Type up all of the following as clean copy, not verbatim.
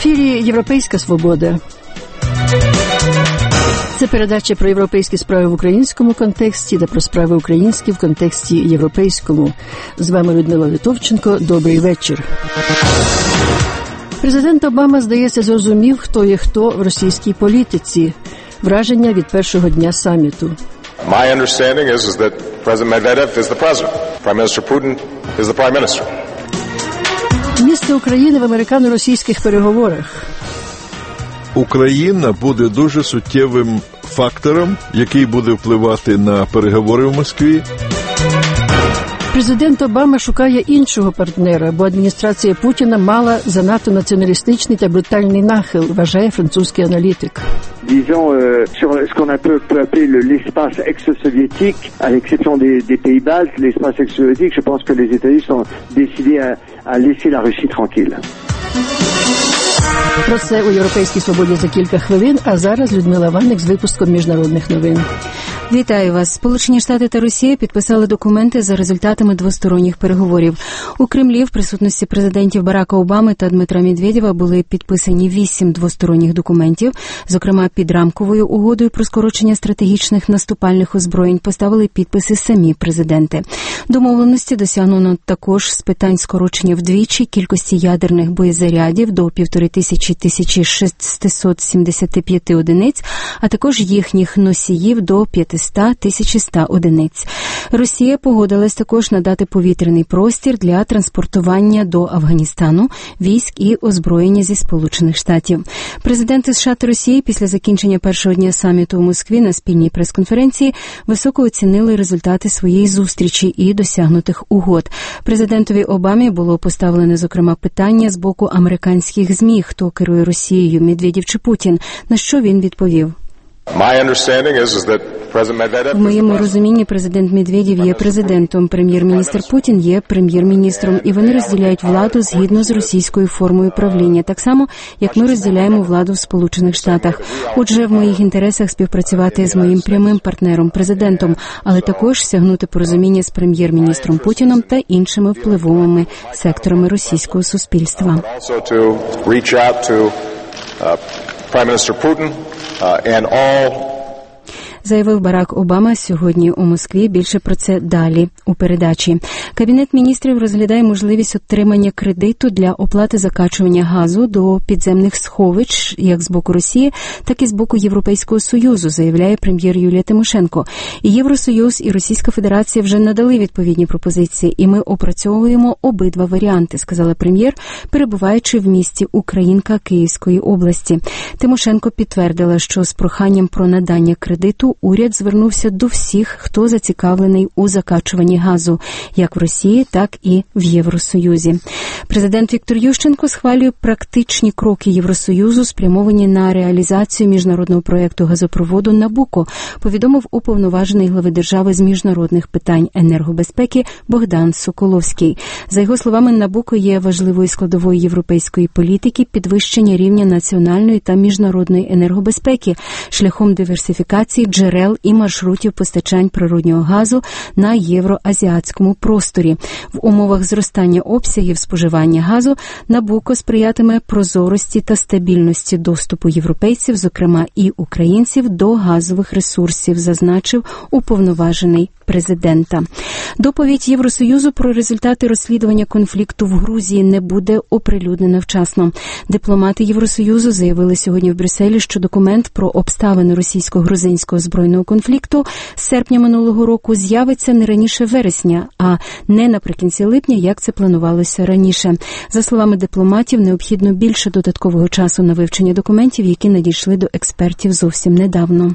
ефірі «Європейська свобода». Це передача про європейські справи в українському контексті та про справи українські в контексті європейському. З вами Людмила Литовченко. Добрий вечір. Президент Обама, здається, зрозумів, хто є хто в російській політиці. Враження від першого дня саміту. My understanding is that President Medvedev is the president. Prime Minister Putin is the prime minister. Місце України в американо-російських переговорах. Україна буде дуже суттєвим фактором, який буде впливати на переговори в Москві. Президент Обама шукає іншого партнера, бо адміністрація Путіна мала занадто націоналістичний та брутальний нахил, вважає французький аналітик. Disons, sur ce qu'on peut appeler l'espace ex-soviétique, à l'exception des pays baltes, l'espace ex-soviétique, je pense que les États-Unis sont décidés à laisser la Russie tranquille. Про це у «Європейській свободі» за кілька хвилин, а зараз Людмила Ванник з випуском міжнародних новин. Вітаю вас. Сполучені Штати та Росія підписали документи за результатами двосторонніх переговорів. У Кремлі в присутності президентів Барака Обами та Дмитра Медведєва були підписані 8 двосторонніх документів. Зокрема, під рамковою угодою про скорочення стратегічних наступальних озброєнь поставили підписи самі президенти. Домовленості досягнено також з питань скорочення вдвічі кількості ядерних боєзарядів до 1500-1675 одиниць, а також їхніх носіїв до 500-1100 одиниць. Росія погодилась також надати повітряний простір для транспортування до Афганістану військ і озброєння зі Сполучених Штатів. Президенти США та Росії після закінчення першого дня саміту у Москві на спільній прес-конференції високо оцінили результати своєї зустрічі і досягнутих угод. Президентові Обамі було поставлене, зокрема, питання з боку американських ЗМІ, хто керує Росією, Медведєв чи Путін, на що він відповів. В моєму розумінні президент Медведєв є президентом, прем'єр-міністр Путін є прем'єр-міністром, і вони розділяють владу згідно з російською формою правління, так само, як ми розділяємо владу в Сполучених Штатах. Отже, в моїх інтересах співпрацювати з моїм прямим партнером, президентом, але також сягнути порозуміння з прем'єр-міністром Путіном та іншими впливовими секторами російського суспільства. Prime Minister Putin and all. Заявив Барак Обама сьогодні у Москві. Більше про це далі у передачі. Кабінет міністрів розглядає можливість отримання кредиту для оплати закачування газу до підземних сховищ як з боку Росії, так і з боку Європейського Союзу, заявляє прем'єр Юлія Тимошенко. І Євросоюз, і Російська Федерація вже надали відповідні пропозиції, і ми опрацьовуємо обидва варіанти, сказала прем'єр, перебуваючи в місті Українка Київської області. Тимошенко підтвердила, що з проханням про надання кредиту уряд звернувся до всіх, хто зацікавлений у закачуванні газу, як в Росії, так і в Євросоюзі. Президент Віктор Ющенко схвалює практичні кроки Євросоюзу, спрямовані на реалізацію міжнародного проєкту газопроводу «Набуко», повідомив уповноважений глави держави з міжнародних питань енергобезпеки Богдан Соколовський. За його словами, «Набуко» є важливою складовою європейської політики підвищення рівня національної та міжнародної енергобезпеки шляхом диверсифікації джерел і маршрутів постачань природнього газу на євроазіатському просторі. В умовах зростання обсягів споживання газу «Набуко» сприятиме прозорості та стабільності доступу європейців, зокрема і українців, до газових ресурсів, зазначив уповноважений президента. Доповідь Євросоюзу про результати розслідування конфлікту в Грузії не буде оприлюднена вчасно. Дипломати Євросоюзу заявили сьогодні в Брюсселі, що документ про обставини російсько-грузинського збройного конфлікту з серпня минулого року з'явиться не раніше вересня, а не наприкінці липня, як це планувалося раніше. За словами дипломатів, необхідно більше додаткового часу на вивчення документів, які надійшли до експертів зовсім недавно.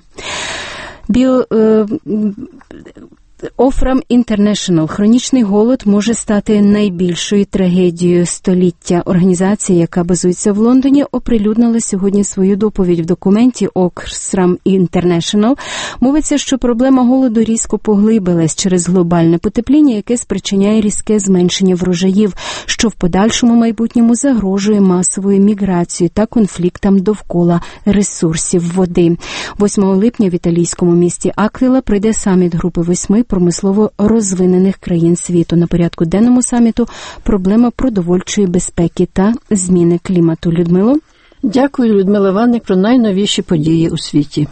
Офрам Інтернешнл. Хронічний голод може стати найбільшою трагедією століття. Організація, яка базується в Лондоні, оприлюднила сьогодні свою доповідь в документі Офрам Інтернешнл. Мовиться, що проблема голоду різко поглибилась через глобальне потепління, яке спричиняє різке зменшення врожаїв, що в подальшому майбутньому загрожує масовою міграцією та конфліктам довкола ресурсів води. 8 липня в італійському місті Аквіла пройде саміт Групи 8 промислово розвинених країн світу. На порядку денному саміту проблема продовольчої безпеки та зміни клімату. Людмило? Дякую, Людмила Ванник, про найновіші події у світі.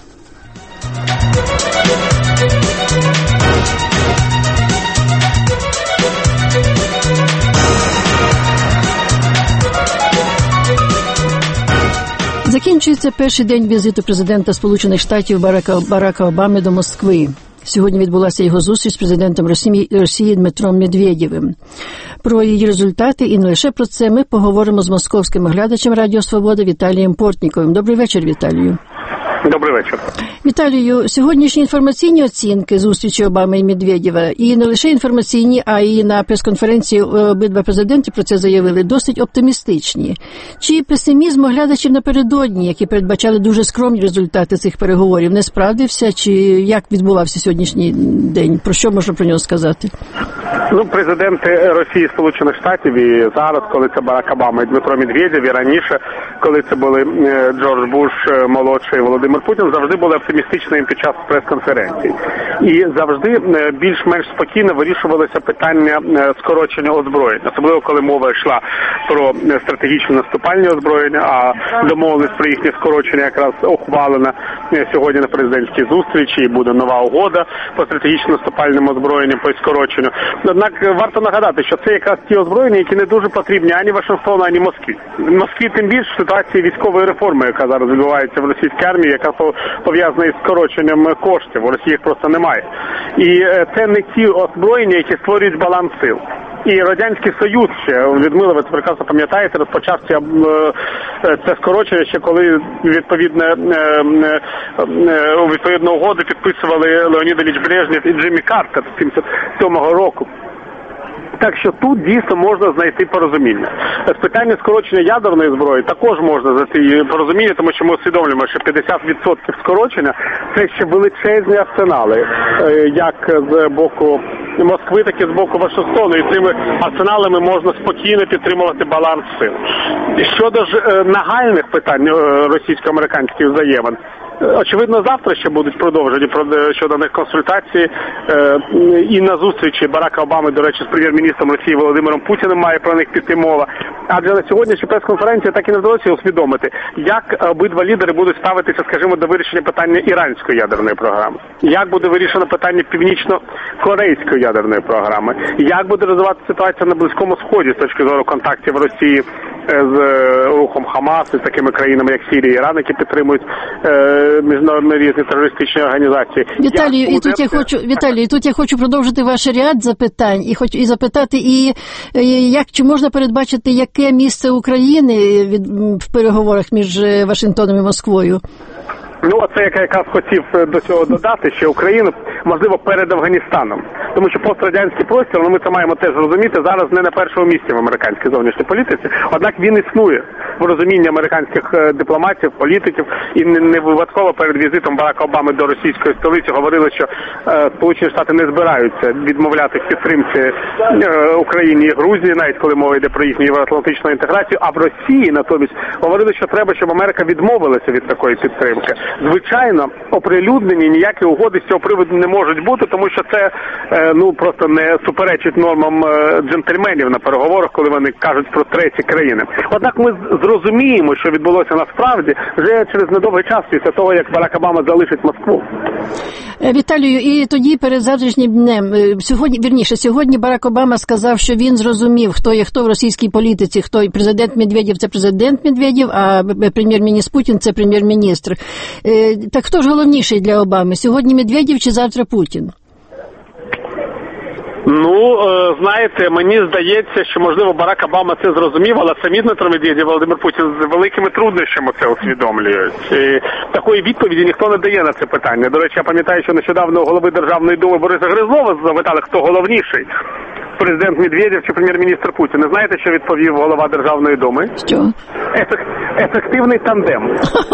Закінчується перший день візиту президента Сполучених Штатів Барака Обами до Москви. Сьогодні відбулася його зустріч з президентом Росії Дмитром Медведєвим. Про її результати і не лише про це ми поговоримо з московським глядачем Радіо Свобода Віталієм Портніковим. Добрий вечір, Віталію. Добрий вечір. Віталію, сьогоднішні інформаційні оцінки зустрічі Обами і Медведєва, і не лише інформаційні, а й на прес-конференції обидва президенти про це заявили, досить оптимістичні. Чи песимізм глядачів напередодні, які передбачали дуже скромні результати цих переговорів, не справдився? Чи як відбувався сьогоднішній день? Про що можна про нього сказати? Президенти Росії, Сполучених Штатів і зараз, коли це Барак Обама і Дмитро Медведєв, і раніше, коли це були Джордж Буш молодший і Володимир Путін, завжди були оптимістичними під час прес-конференцій. І завжди більш-менш спокійно вирішувалося питання скорочення озброєння. Особливо, коли мова йшла про стратегічне наступальні озброєння, а домовленість про їхнє скорочення якраз ухвалена сьогодні на президентській зустрічі, і буде нова угода по стратегічно наступальним озброєнням, по скороченню. Однак варто нагадати, що це якраз ті озброєння, які не дуже потрібні ані Вашингтону, ані Москві. Москві тим більше в ситуації військової реформи, яка зараз відбувається в російській армії, яка пов'язана із скороченням коштів. У Росії їх просто немає. І це не ті озброєння, які створюють баланс сил. І Радянський Союз ще, Людмила, ви це прекрасно пам'ятаєте, розпочав це скорочення ще коли відповідну угоду підписували Леонід Ілліч Брежнєв і Джиммі Картер з 1977 року. Так що тут дійсно можна знайти порозуміння. З питання скорочення ядерної зброї також можна знайти порозуміння, тому що ми усвідомлюємо, що 50% скорочення – це ще величезні арсенали, як з боку Москви, так і з боку Вашингтону. І цими арсеналами можна спокійно підтримувати баланс сил. Щодо ж нагальних питань російсько-американських взаємин, очевидно, завтра ще будуть продовжені щодо них консультації. І на зустрічі Барака Обами, до речі, з прем'єр-міністром Росії Володимиром Путіним має про них піти мова. Адже на сьогоднішній прес-конференції так і не вдалося усвідомити, як обидва лідери будуть ставитися, скажімо, до вирішення питання іранської ядерної програми. Як буде вирішено питання північно-корейської ядерної програми. Як буде розвиватися ситуація на Близькому Сході з точки зору контактів Росії з рухом Хамас і з такими країнами, як Сирія і Іран, які підтримують міжнародні різні терористичні організації. Віталію, тут я хочу продовжити ваш ряд запитань і запитати, чи можна передбачити, яке місце України в переговорах між Вашингтоном і Москвою? Це я якраз хотів до цього додати, що Україна, можливо, перед Афганістаном. Тому що пострадянський простір, ми це маємо теж розуміти, зараз не на першому місці в американській зовнішній політиці, однак він існує в розумінні американських дипломатів, політиків, і не випадково перед візитом Барака Обами до російської столиці говорили, що Сполучені Штати не збираються відмовляти в підтримці Україні і Грузії, навіть коли мова йде про їхню євроатлантичну інтеграцію, а в Росії натомість говорили, що треба, щоб Америка відмовилася від такої підтримки. Звичайно, оприлюднені ніякі угоди з цього приводу не можуть бути, тому що це просто не суперечить нормам джентльменів на переговорах, коли вони кажуть про треті країни. Однак ми зрозуміємо, що відбулося насправді вже через недовгий час після того, як Барак Обама залишить Москву. Віталію, і тоді перед завтрашнім днем, сьогодні Барак Обама сказав, що він зрозумів, хто є хто в російській політиці, хто президент Медведєв – це президент Медведєв, а прем'єр-міністр Путін – це прем'єр-міністр. Так хто ж головніший для Обами? Сьогодні Медведєв чи завтра Путін? Знаєте, мені здається, що, можливо, Барак Обама це зрозумів, але самі Дмитро Медведєв, Володимир Путін з великими труднощами це усвідомлюють. І такої відповіді ніхто не дає на це питання. До речі, я пам'ятаю, що нещодавно у голови Державної думи Бориса Гризлова запитали, хто головніший. Президент Медведєв чи прем'єр-міністр Путін. Не знаєте, що відповів голова Державної думи? Що? Ефективний тандем.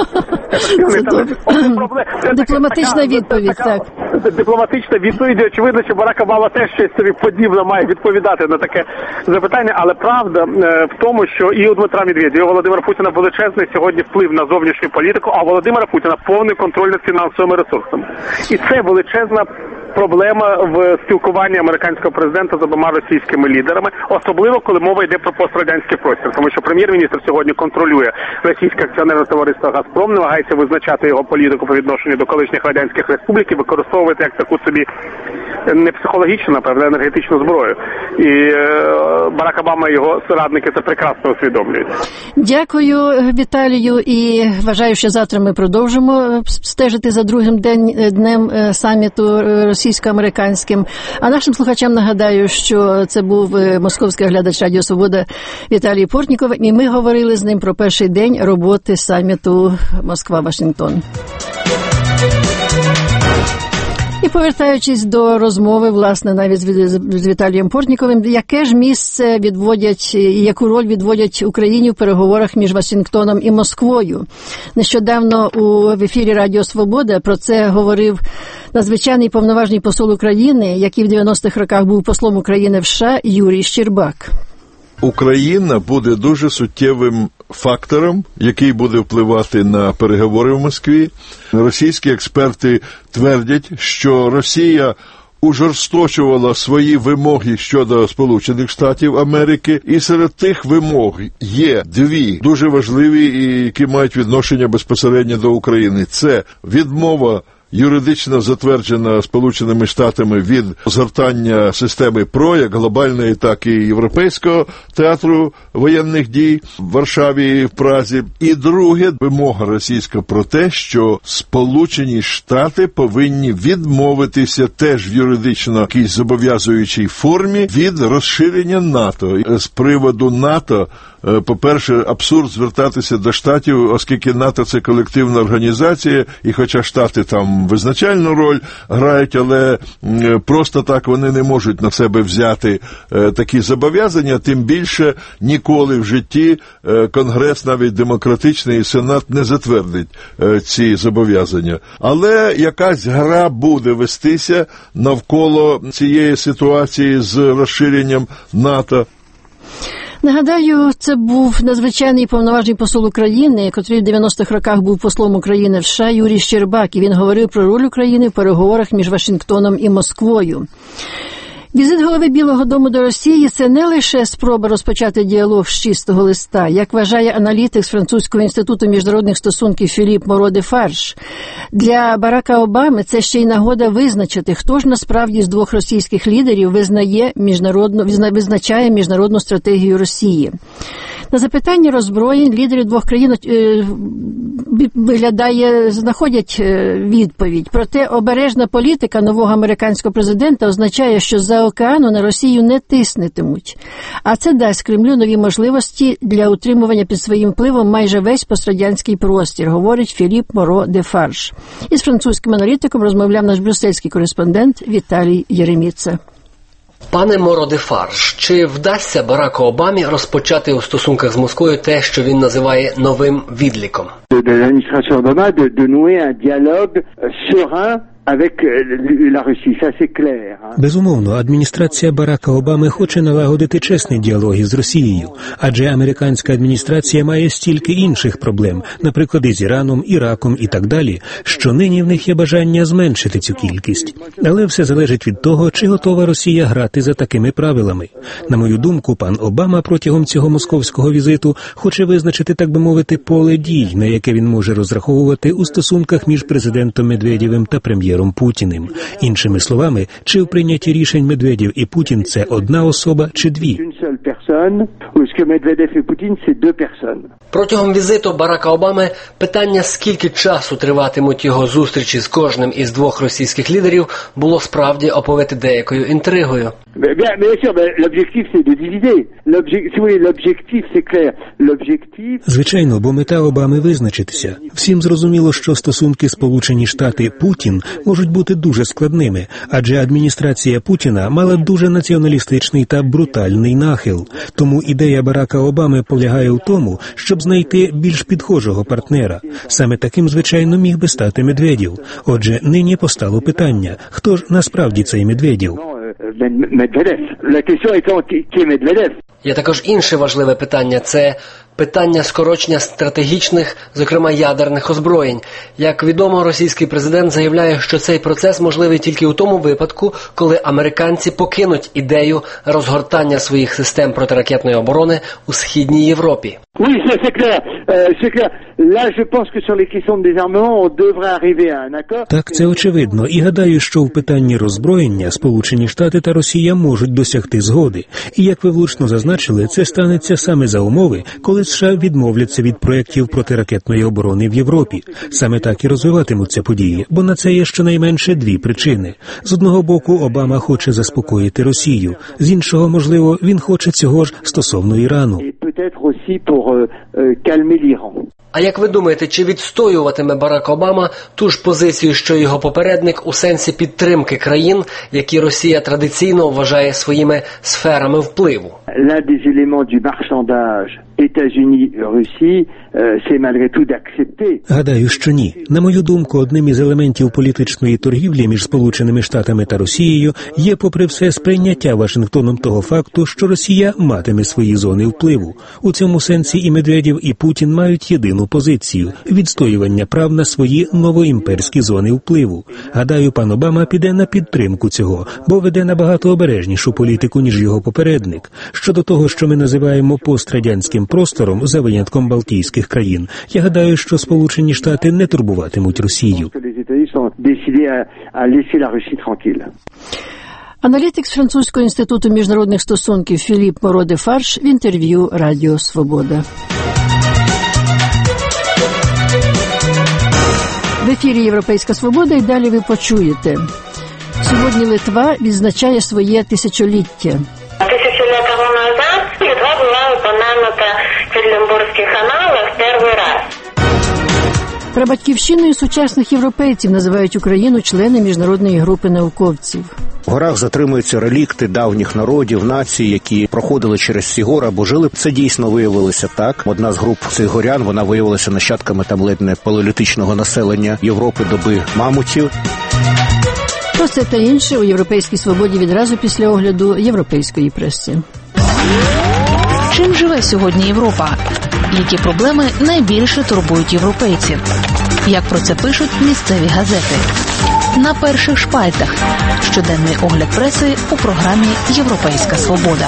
Дипломатична відповідь, так. Дипломатична відповідь. Очевидно, що Барак Обама теж щось собі подібне має відповідати на таке запитання, але правда в тому, що і у Дмитра Медведєва, і у Володимира Путіна величезний сьогодні вплив на зовнішню політику, а у Володимира Путіна повний контроль над фінансовими ресурсами. І це величезна проблема в спілкуванні американського президента з обома російськими лідерами, особливо коли мова йде про пострадянський простір, тому що прем'єр-міністр сьогодні контролює російське акціонерне товариство «Газпром», намагається визначати його політику по відношенню до колишніх радянських республік і використовувати як таку собі не психологічну, напевно, енергетичну зброю. І Барак Обама і його соратники це прекрасно усвідомлюють. Дякую, Віталію, і вважаю, що завтра ми продовжимо стежити за другим днем саміту російсько-американським. А нашим слухачам нагадаю, що це був московський оглядач Радіо Свобода Віталій Портніков, і ми говорили з ним про перший день роботи саміту Москва-Вашингтон. І повертаючись до розмови, власне, навіть з Віталієм Портніковим, яке ж місце відводять і яку роль відводять Україні в переговорах між Вашингтоном і Москвою? Нещодавно в ефірі Радіо Свобода про це говорив надзвичайний повноважний посол України, який в 90-х роках був послом України в США, Юрій Щербак. Україна буде дуже суттєвим фактором, який буде впливати на переговори в Москві. Російські експерти твердять, що Росія ужорсточувала свої вимоги щодо Сполучених Штатів Америки, і серед тих вимог є дві дуже важливі, які мають відношення безпосередньо до України. Це відмова юридично затверджена Сполученими Штатами від згортання системи ПРО, як глобальної, так і європейського театру воєнних дій в Варшаві і в Празі. І друге, вимога російська про те, що Сполучені Штати повинні відмовитися теж в юридично якійсь зобов'язуючій формі від розширення НАТО. З приводу НАТО, по-перше, абсурд звертатися до Штатів, оскільки НАТО – це колективна організація, і хоча Штати там визначальну роль грають, але просто так вони не можуть на себе взяти такі зобов'язання, тим більше ніколи в житті Конгрес, навіть демократичний, і Сенат не затвердить ці зобов'язання. Але якась гра буде вестися навколо цієї ситуації з розширенням НАТО. Нагадаю, це був надзвичайний повноважний посол України, котрий в 90-х роках був послом України в США, Юрій Щербак, і він говорив про роль України в переговорах між Вашингтоном і Москвою. Візит голови Білого дому до Росії – це не лише спроба розпочати діалог з чистого листа, як вважає аналітик з Французького інституту міжнародних стосунків Філіп Моро-де-Фарж. Для Барака Обами це ще й нагода визначити, хто ж насправді з двох російських лідерів визначає міжнародну стратегію Росії. На запитання роззброєнь лідерів двох країн знаходять відповідь. Проте обережна політика нового американського президента означає, що за океану на Росію не тиснетимуть. А це дасть Кремлю нові можливості для утримування під своїм впливом майже весь пострадянський простір, говорить Філіп Моро-де-Фарж. Із французьким аналітиком розмовляв наш брюссельський кореспондент Віталій Єреміца. Пане Моро-де-Фарж, чи вдасться Бараку Обамі розпочати у стосунках з Москвою те, що він називає новим відліком? L'administration Obama de nouer un dialogue serein avec la Russie, ça c'est clair. Безумовно, адміністрація Барака Обами хоче налагодити чесні діалоги з Росією, адже американська адміністрація має стільки інших проблем, наприклад, із Іраном, Іраком і так далі, що нині в них є бажання зменшити цю кількість. Але все залежить від того, чи готова Росія грати за такими правилами. На мою думку, пан Обама протягом цього московського візиту хоче визначити, так би мовити, поле дій, на яке він може розраховувати у стосунках між президентом Медведєвим та прем'єром Путіним. Іншими словами, чи в прийнятті рішень Медведєв і Путін – це одна особа чи дві? Протягом візиту Барака Обами питання, скільки часу триватимуть його зустрічі з кожним із двох російських лідерів, було справді оповите деякою інтригою. Звичайно, бо мета Обами визначитися. Всім зрозуміло, що стосунки Сполучені Штати – Путін можуть бути дуже складними, адже адміністрація Путіна мала дуже націоналістичний та брутальний нахил. Тому ідея Барака Обами полягає в тому, щоб знайти більш підхожого партнера. Саме таким, звичайно, міг би стати Медведєв. Отже, нині постало питання, хто ж насправді цей Медведєв? Medvedev. La question étant qui est Medvedev. Є також інше важливе питання – це питання скорочення стратегічних, зокрема ядерних озброєнь. Як відомо, російський президент заявляє, що цей процес можливий тільки у тому випадку, коли американці покинуть ідею розгортання своїх систем протиракетної оборони у Східній Європі. Oui, c'est clair. C'est clair. Là, je pense que sur les questions de désarmement, on devrait arriver à un accord. Так, це очевидно. І гадаю, що в питанні роззброєння Сполучені Штати та Росія можуть досягти згоди. І, як ви влучно зазначили, це станеться саме за умови, коли США відмовляться від проєктів протиракетної оборони в Європі. Саме так і розвиватимуться події, бо на це є щонайменше дві причини. З одного боку, Обама хоче заспокоїти Росію. З іншого, можливо, він хоче цього ж стосовно Ірану. А як ви думаєте, чи відстоюватиме Барак Обама ту ж позицію, що його попередник, у сенсі підтримки країн, які Росія традиційно вважає своїми сферами впливу? L'un des éléments du marchandage États-Unis-Russie, c'est malgré tout d'accepter. Гадаю, що ні. На мою думку, одним із елементів політичної торгівлі між Сполученими Штатами та Росією є, попри все, сприйняття Вашингтоном того факту, що Росія матиме свої зони впливу. У цьому сенсі і Медведєв, і Путін мають єдину позицію – відстоювання прав на свої новоімперські зони впливу. Гадаю, пан Обама піде на підтримку цього, бо веде набагато обережнішу політику, ніж його попередник. Щодо того, що ми називаємо пострадянським простором, за винятком Балтійських країн, я гадаю, що Сполучені Штати не турбуватимуть Росію. Аналітик з Французького інституту міжнародних стосунків Філіп Моро-де-Фарш в інтерв'ю Радіо Свобода. В ефірі «Європейська Свобода» і далі ви почуєте. Сьогодні Литва відзначає своє тисячоліття. 1000 лет тому назад Литва была упомянута в Кведленбургских аналах первый раз. Прабатьківщиною сучасних європейців називають Україну члени міжнародної групи науковців. В горах затримуються релікти давніх народів, націй, які проходили через ці гори або жили. Це дійсно виявилося так. Одна з груп цих горян, вона виявилася нащадками там ледь не палеолітичного населення Європи доби мамутів. Про це та інше у «Європейській Свободі» відразу після огляду європейської преси. Чим живе сьогодні Європа? Які проблеми найбільше турбують європейців? Як про це пишуть місцеві газети? На перших шпальтах. Щоденний огляд преси у програмі «Європейська Свобода».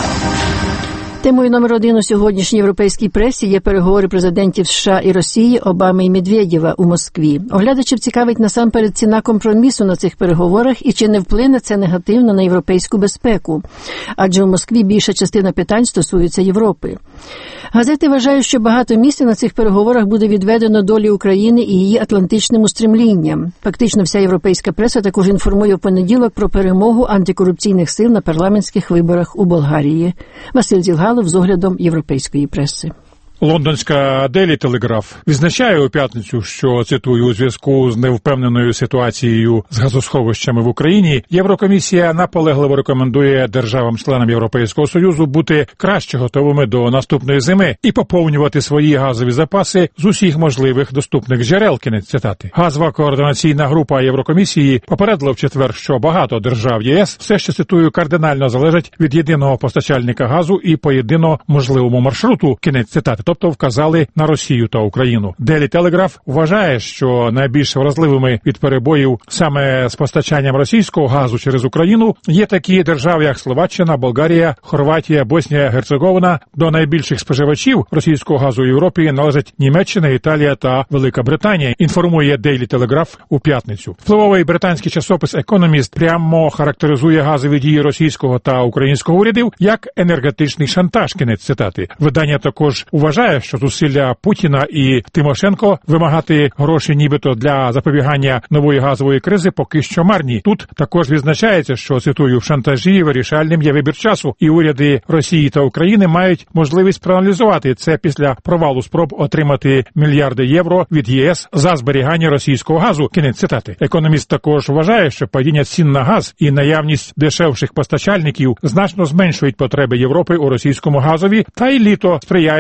Темою номер 1 у сьогоднішній європейській пресі є переговори президентів США і Росії Обами і Медведєва у Москві. Оглядачів цікавить насамперед ціна компромісу на цих переговорах і чи не вплине це негативно на європейську безпеку. Адже у Москві більша частина питань стосується Європи. Газети вважають, що багато місця на цих переговорах буде відведено долі України і її атлантичним устремлінням. Фактично вся європейська преса також інформує в понеділок про перемогу антикорупційних сил на парламентських виборах у Болгарії. Василь Зілгалов з оглядом європейської преси. Лондонська Daily Telegraph відзначає у п'ятницю, що, цитую, у зв'язку з невпевненою ситуацією з газосховищами в Україні, Єврокомісія наполегливо рекомендує державам-членам Європейського Союзу бути краще готовими до наступної зими і поповнювати свої газові запаси з усіх можливих доступних джерел, кінець цитати. Газова координаційна група Єврокомісії попередила в четвер, що багато держав ЄС все ще, цитую, кардинально залежать від єдиного постачальника газу і по єдино можливому маршруту, кінець цитати. Тобто вказали на Росію та Україну. Daily Telegraph вважає, що найбільш вразливими від перебоїв саме з постачанням російського газу через Україну є такі держави, як Словаччина, Болгарія, Хорватія, Боснія, Герцеговина. До найбільших споживачів російського газу в Європі належать Німеччина, Італія та Велика Британія, інформує Daily Telegraph у п'ятницю. Впливовий британський часопис Economist прямо характеризує газові дії російського та українського урядів як енергетичний шантаж, кінець цитати. Видання також вважає, що зусилля Путіна і Тимошенко вимагати гроші нібито для запобігання нової газової кризи поки що марні. Тут також відзначається, що, цитую, в шантажі вирішальним є вибір часу, і уряди Росії та України мають можливість проаналізувати це після провалу спроб отримати мільярди євро від ЄС за зберігання російського газу. Кінець цитати. Економіст також вважає, що падіння цін на газ і наявність дешевших постачальників значно зменшують потреби Європи у російському газові, та й літо сприяє, цитую,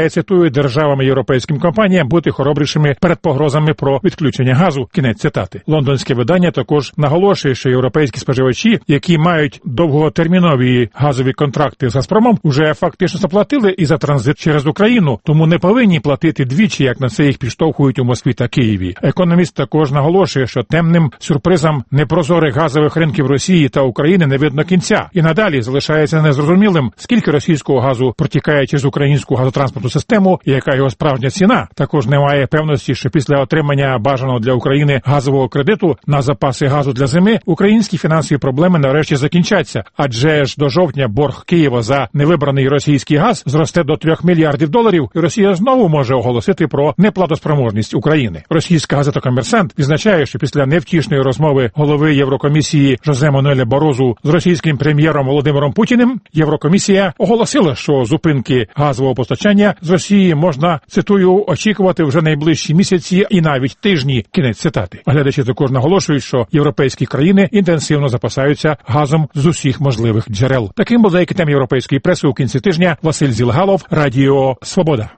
рекомендує державам і європейським компаніям бути хоробрішими перед погрозами про відключення газу. Кінець цитати. Лондонське видання також наголошує, що європейські споживачі, які мають довготермінові газові контракти з Газпромом, уже фактично заплатили і за транзит через Україну, тому не повинні платити двічі, як на це їх підштовхують у Москві та Києві. Економіст також наголошує, що темним сюрпризам непрозорих газових ринків Росії та України не видно кінця. І надалі залишається незрозумілим, скільки російського газу протікає через українську газотранспортну систему і яка його справжня ціна. Також немає певності, що після отримання бажаного для України газового кредиту на запаси газу для зими українські фінансові проблеми нарешті закінчаться. Адже ж до жовтня борг Києва за невибраний російський газ зросте до $3 мільярдів, і Росія знову може оголосити про неплатоспроможність України. Російська газета «Комерсант» відзначає, що після невтішної розмови голови Єврокомісії Жозе Мануеля Барозу з російським прем'єром Володимиром Путіним, Єврокомісія оголосила, що зупинки газового постачання з Росії можна, цитую, очікувати вже найближчі місяці і навіть тижні. Кінець цитати. Глядачі також наголошують, що європейські країни інтенсивно запасаються газом з усіх можливих джерел. Таким був деякий тем європейської преси у кінці тижня. Василь Зілгалов, Радіо Свобода.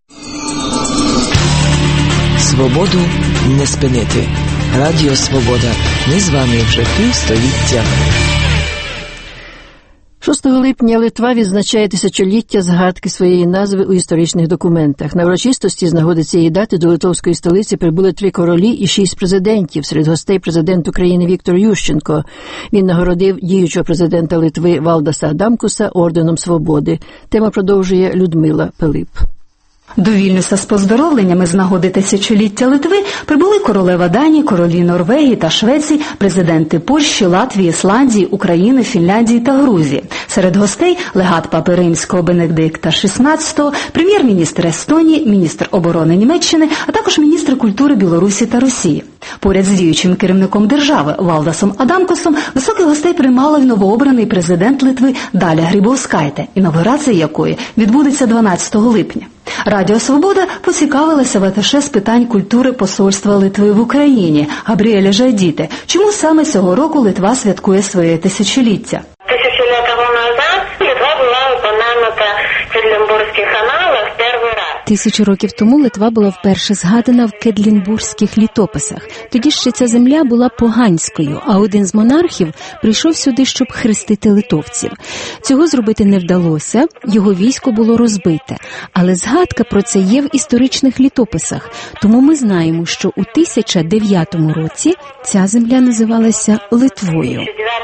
Свободу не спинити. Радіо Свобода. Ми з вами вже півстоліття. 6 липня Литва відзначає тисячоліття згадки своєї назви у історичних документах. На урочистості з нагоди цієї дати до литовської столиці прибули 3 королі і 6 президентів. Серед гостей президент України Віктор Ющенко. Він нагородив діючого президента Литви Валдаса Адамкуса орденом Свободи. Тему продовжує Людмила Пилип. До Вільнюса з поздоровленнями з нагоди тисячоліття Литви прибули королева Данії, королі Норвегії та Швеції, президенти Польщі, Латвії, Ісландії, України, Фінляндії та Грузії. Серед гостей легат Папи Римського Бенедикта XVI, прем'єр-міністр Естонії, міністр оборони Німеччини, а також міністри культури Білорусі та Росії. Поряд з діючим керівником держави Валдасом Адамкусом високих гостей приймала й новообраний президент Литви Даля Грибовскайте, інавгурація якої відбудеться 12 липня. Радіо «Свобода» поцікавилася в аташе з питань культури посольства Литви в Україні Габріеля Жайдіте. Чому саме цього року Литва святкує своє тисячоліття? 1000 лет тому назад Литва була упомянута в Кедлінбурзьких аналах перший раз. 1000 років тому Литва була вперше згадана в Кедлінбурзьких літописах. Тоді ще ця земля була поганською, а один з монархів прийшов сюди, щоб хрестити литовців. Цього зробити не вдалося, його військо було розбите. Але згадка про це є в історичних літописах. Тому ми знаємо, що у 1009 році ця земля називалася Литвою.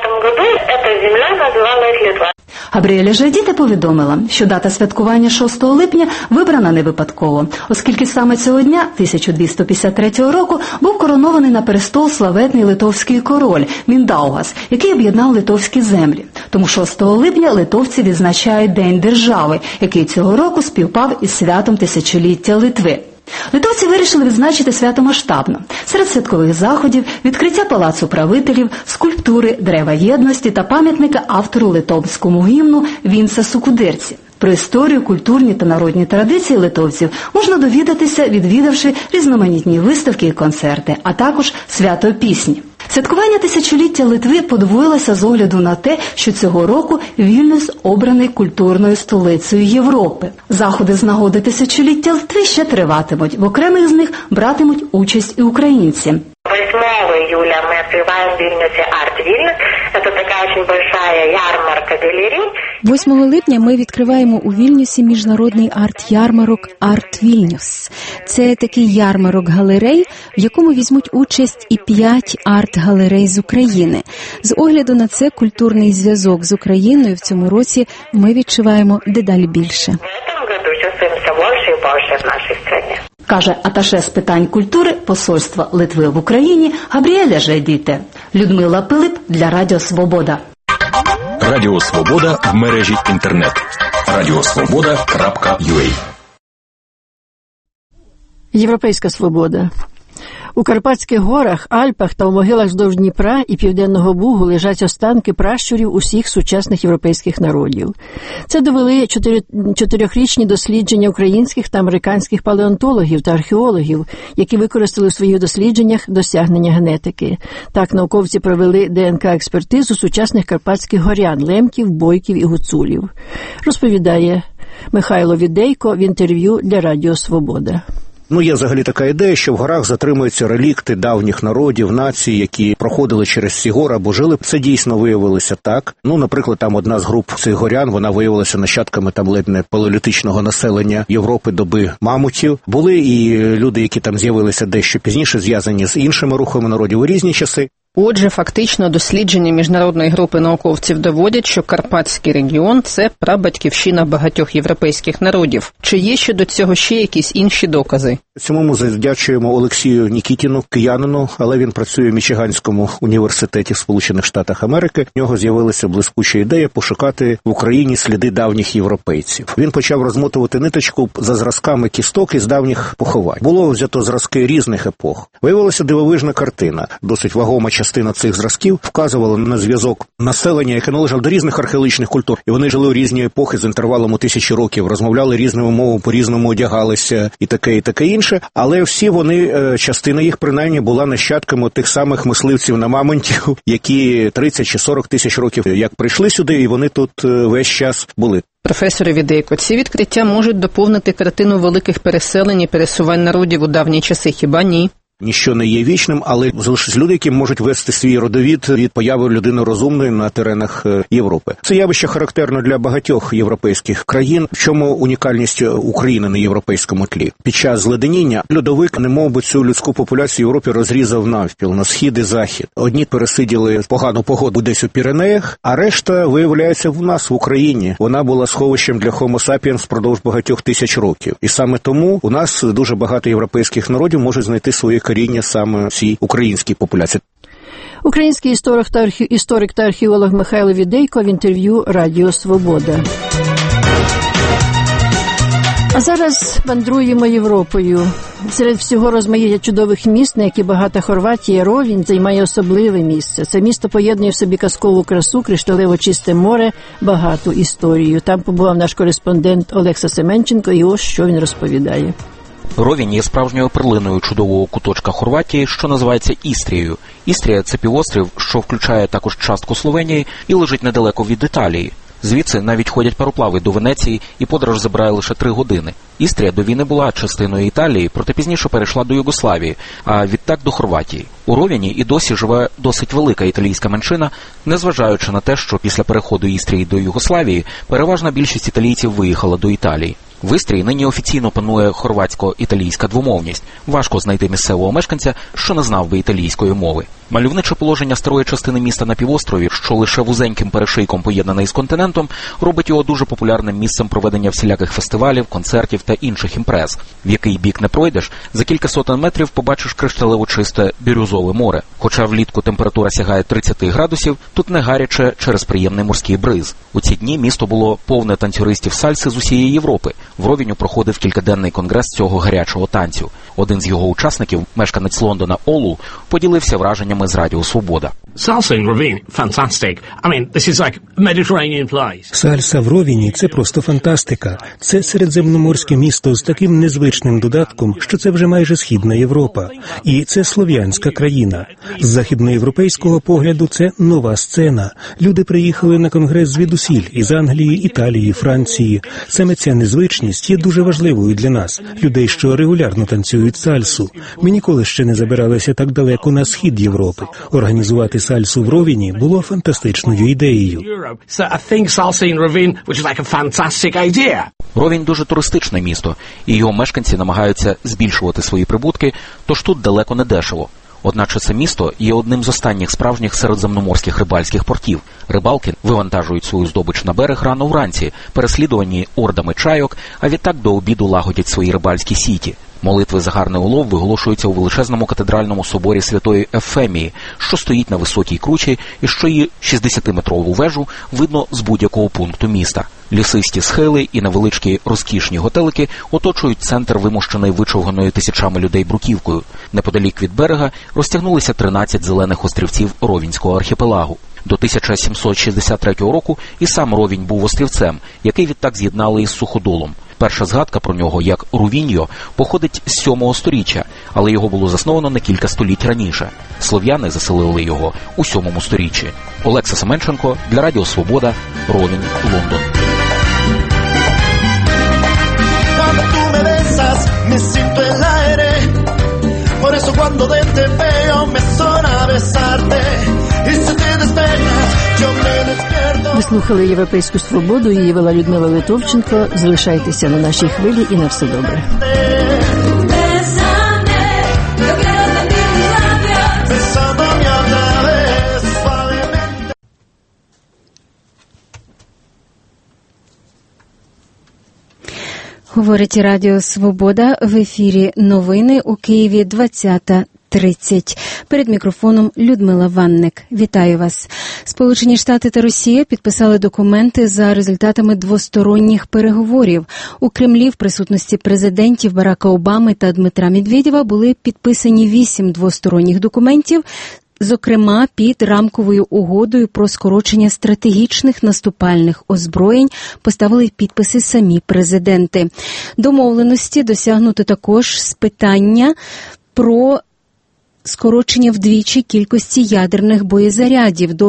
Габріеля Жайдіте повідомила, що дата святкування 6 липня вибрана не випадково, оскільки саме цього дня, 1253 року, був коронований на престол славетний литовський король Міндаугас, який об'єднав литовські землі. Тому 6 липня литовці відзначають День держави, який цього року співпав із святом тисячоліття Литви. Литовці вирішили відзначити свято масштабно. Серед святкових заходів – відкриття палацу правителів, скульптури, дерева єдності та пам'ятника автору литовському гімну Вінцасу Кудерці. Про історію, культурні та народні традиції литовців можна довідатися, відвідавши різноманітні виставки і концерти, а також свято пісні. Святкування тисячоліття Литви подвоїлося з огляду на те, що цього року Вільнюс обраний культурною столицею Європи. Заходи з нагоди тисячоліття Литви ще триватимуть. В окремих з них братимуть участь і українці. 8 июля мы открываем в Вильнюсе «Арт-Вильнюс». Это такая очень большая ярмарка галерей. 8 липня ми відкриваємо у Вільнюсі міжнародний арт-ярмарок «Арт-Вільнюс». Це такий ярмарок галерей, в якому візьмуть участь і 5 арт-галерей з України. З огляду на це культурний зв'язок з Україною в цьому році ми відчуваємо дедалі більше. В этом году чувствуемся больше и больше в нашей стране. Каже аташе з питань культури посольства Литви в Україні Габріеля Жайдіте. Людмила Пилип для Радіо Свобода. Радіо Свобода в мережі інтернет. Радіосвобода.ua. Європейська свобода. У Карпатських горах, Альпах та у могилах вздовж Дніпра і Південного Бугу лежать останки пращурів усіх сучасних європейських народів. Це довели чотирьохрічні дослідження українських та американських палеонтологів та археологів, які використали у своїх дослідженнях досягнення генетики. Так науковці провели ДНК-експертизу сучасних карпатських горян – лемків, бойків і гуцулів. Розповідає Михайло Відейко в інтерв'ю для Радіо Свобода. Є взагалі така ідея, що в горах затримуються релікти давніх народів, націй, які проходили через ці гори або жили. Це дійсно виявилося так. Наприклад, там одна з груп цих горян, вона виявилася нащадками там ледь не палеолітичного населення Європи доби мамутів. Були і люди, які там з'явилися дещо пізніше, зв'язані з іншими рухами народів у різні часи. Отже, фактично, дослідження міжнародної групи науковців доводять, що Карпатський регіон – це прабатьківщина багатьох європейських народів. Чи є щодо цього ще якісь інші докази? Цьому ми завдячуємо Олексію Нікітіну, киянину, але він працює в Мічиганському університеті в Сполучених Штатах Америки. В нього з'явилася блискуча ідея пошукати в Україні сліди давніх європейців. Він почав розмотувати ниточку за зразками кісток із давніх поховань. Було взято зразки різних епох. Виявилася дивовижна картина. Досить вагома частина цих зразків вказувала на зв'язок населення, яке належало до різних археологічних культур. І вони жили у різні епохи з інтервалом у тисячі років, розмовляли різними мовами, по-різному одягалися і таке інше. Але всі вони, частина їх принаймні була нащадками тих самих мисливців на мамонтів, які 30 чи 40 тисяч років як прийшли сюди, і вони тут весь час були. Професоре Відейко, ці відкриття можуть доповнити картину великих переселень і пересувань народів у давні часи, хіба ні? Ніщо не є вічним, але залишились люди, які можуть вести свій родовід від появи людини розумної на теренах Європи. Це явище характерно для багатьох європейських країн. В чому унікальність України на європейському тлі? Під час зледеніння льодовик немовби цю людську популяцію в Європі розрізав навпіл, на схід і захід. Одні пересиділи погану погоду десь у Піренеях, а решта, виявляється, в нас, в Україні. Вона була сховищем для Homo sapiens впродовж багатьох тисяч років. І саме тому у нас дуже багато європейських народів можуть знайти свої коріння саме в цій українській популяції. Український історик та археолог Михайло Відейко в інтерв'ю Радіо Свобода. А зараз мандруємо Європою. Серед всього розмаїття чудових міст, на які багата Хорватія, Ровінь займає особливе місце. Це місто поєднує в собі казкову красу, кришталево чисте море, багату історію. Там побував наш кореспондент Олекса Семенченко, і ось що він розповідає. Ровінь є справжньою перлиною чудового куточка Хорватії, що називається Істрією. Істрія – це півострів, що включає також частку Словенії і лежить недалеко від Італії. Звідси навіть ходять пароплави до Венеції, і подорож забирає лише 3 години. Істрія до війни була частиною Італії, проте пізніше перейшла до Югославії, а відтак до Хорватії. У Ровіні і досі живе досить велика італійська меншина, незважаючи на те, що після переходу Істрії до Югославії переважна більшість італійців виїхала до Італії. В Істрії нині офіційно панує хорватсько-італійська двомовність. Важко знайти місцевого мешканця, що не знав би італійської мови. Мальовниче положення старої частини міста на півострові, що лише вузеньким перешийком поєднаний з континентом, робить його дуже популярним місцем проведення всіляких фестивалів, концертів та інших імпрез. В який бік не пройдеш, за кілька сотень метрів побачиш кришталево чисте бірюзове море. Хоча влітку температура сягає 30 градусів, тут не гаряче через приємний морський бриз. У ці дні місто було повне танцюристів сальси з усієї Європи. В Ровіню проходив кількаденний конгрес цього гарячого танцю. Один з його учасників, мешканець Лондона Олу, поділився враженнями з Радіо Свобода. Salsa in Rovine, fantastic. I mean, this is like a Mediterranean place. Сальса в Ровіні – це просто фантастика. Це середземноморське місто з таким незвичним додатком, що це вже майже Східна Європа. І це слов'янська країна. З західноєвропейського погляду це нова сцена. Люди приїхали на конгрес звідусіль – із Англії, Італії, Франції. Саме ця незвичність є дуже важливою для нас, людей, що регулярно танцюють сальсу. Ми ніколи ще не забиралися так далеко на схід Європи. Організувати сальсу в Ровіні було фантастичною ідеєю. Ровінь дуже туристичне місто, і його мешканці намагаються збільшувати свої прибутки, тож тут далеко не дешево. Одначе це місто є одним з останніх справжніх середземноморських рибальських портів. Рибалки вивантажують свою здобич на берег рано вранці, переслідувані ордами чайок, а відтак до обіду лагодять свої рибальські сіті. Молитви за гарний улов виголошуються у величезному катедральному соборі Святої Ефемії, що стоїть на високій кручі і що її 60-метрову вежу видно з будь-якого пункту міста. Лісисті схили і невеличкі розкішні готелики оточують центр, вимощений вичовганою тисячами людей бруківкою. Неподалік від берега розтягнулися 13 зелених острівців Ровінського архіпелагу. До 1763 року і сам Ровінь був острівцем, який відтак з'єднали із Суходолом. Перша згадка про нього, як Рувіньо, походить з 7-го сторіччя, але його було засновано на кілька століть раніше. Слов'яни заселили його у 7-му сторіччі. Олекса Семенченко для Радіо Свобода, Ровінь, Лондон. Me siento el aire, por eso cuando te veo me suena besarte, y si te despegas yo me despierto. Ви слухали «Європейську свободу», її вела Людмила Литовченко. Залишайтеся на нашій хвилі і на все добре. Говорить Радіо Свобода. В ефірі новини у Києві 20:30. Перед мікрофоном Людмила Ванник. Вітаю вас. Сполучені Штати та Росія підписали документи за результатами двосторонніх переговорів. У Кремлі в присутності президентів Барака Обами та Дмитра Медведєва були підписані 8 двосторонніх документів, зокрема під рамковою угодою про скорочення стратегічних наступальних озброєнь поставили підписи самі президенти. Домовленості досягнуто також з питання про скорочення вдвічі кількості ядерних боєзарядів до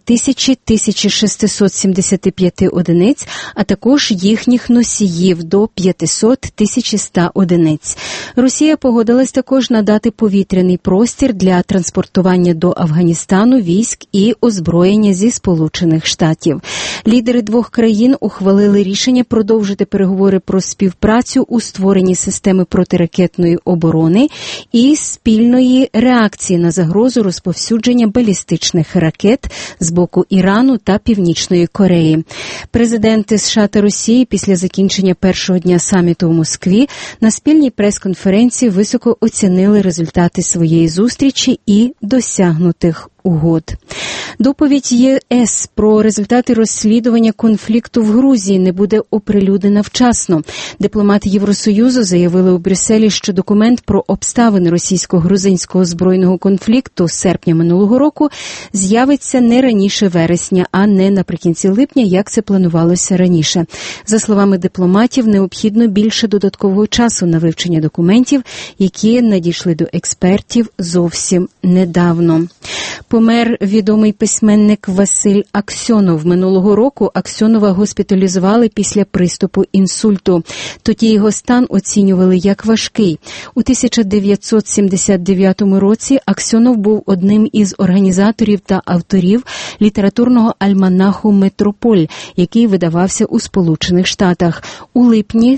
1500-1675 одиниць, а також їхніх носіїв до 500-1100 одиниць. Росія погодилась також надати повітряний простір для транспортування до Афганістану військ і озброєння зі Сполучених Штатів. Лідери двох країн ухвалили рішення продовжити переговори про співпрацю у створенні системи протиракетної оборони і спільної реакції на загрозу розповсюдження балістичних ракет з боку Ірану та Північної Кореї. Президенти США та Росії після закінчення першого дня саміту у Москві на спільній прес-конференції високо оцінили результати своєї зустрічі і досягнутих угод. Доповідь ЄС про результати розслідування конфлікту в Грузії не буде оприлюднена вчасно. Дипломати Євросоюзу заявили у Брюсселі, що документ про обставини російсько-грузинського збройного конфлікту з серпня минулого року з'явиться не раніше вересня, а не наприкінці липня, як це планувалося раніше. За словами дипломатів, необхідно більше додаткового часу на вивчення документів, які надійшли до експертів зовсім недавно. Помер відомий письменник Василь Аксьонов. Минулого року Аксьонова госпіталізували після приступу інсульту. Тоді його стан оцінювали як важкий. У 1979 році Аксьонов був одним із організаторів та авторів літературного альманаху «Метрополь», який видавався у Сполучених Штатах. У липні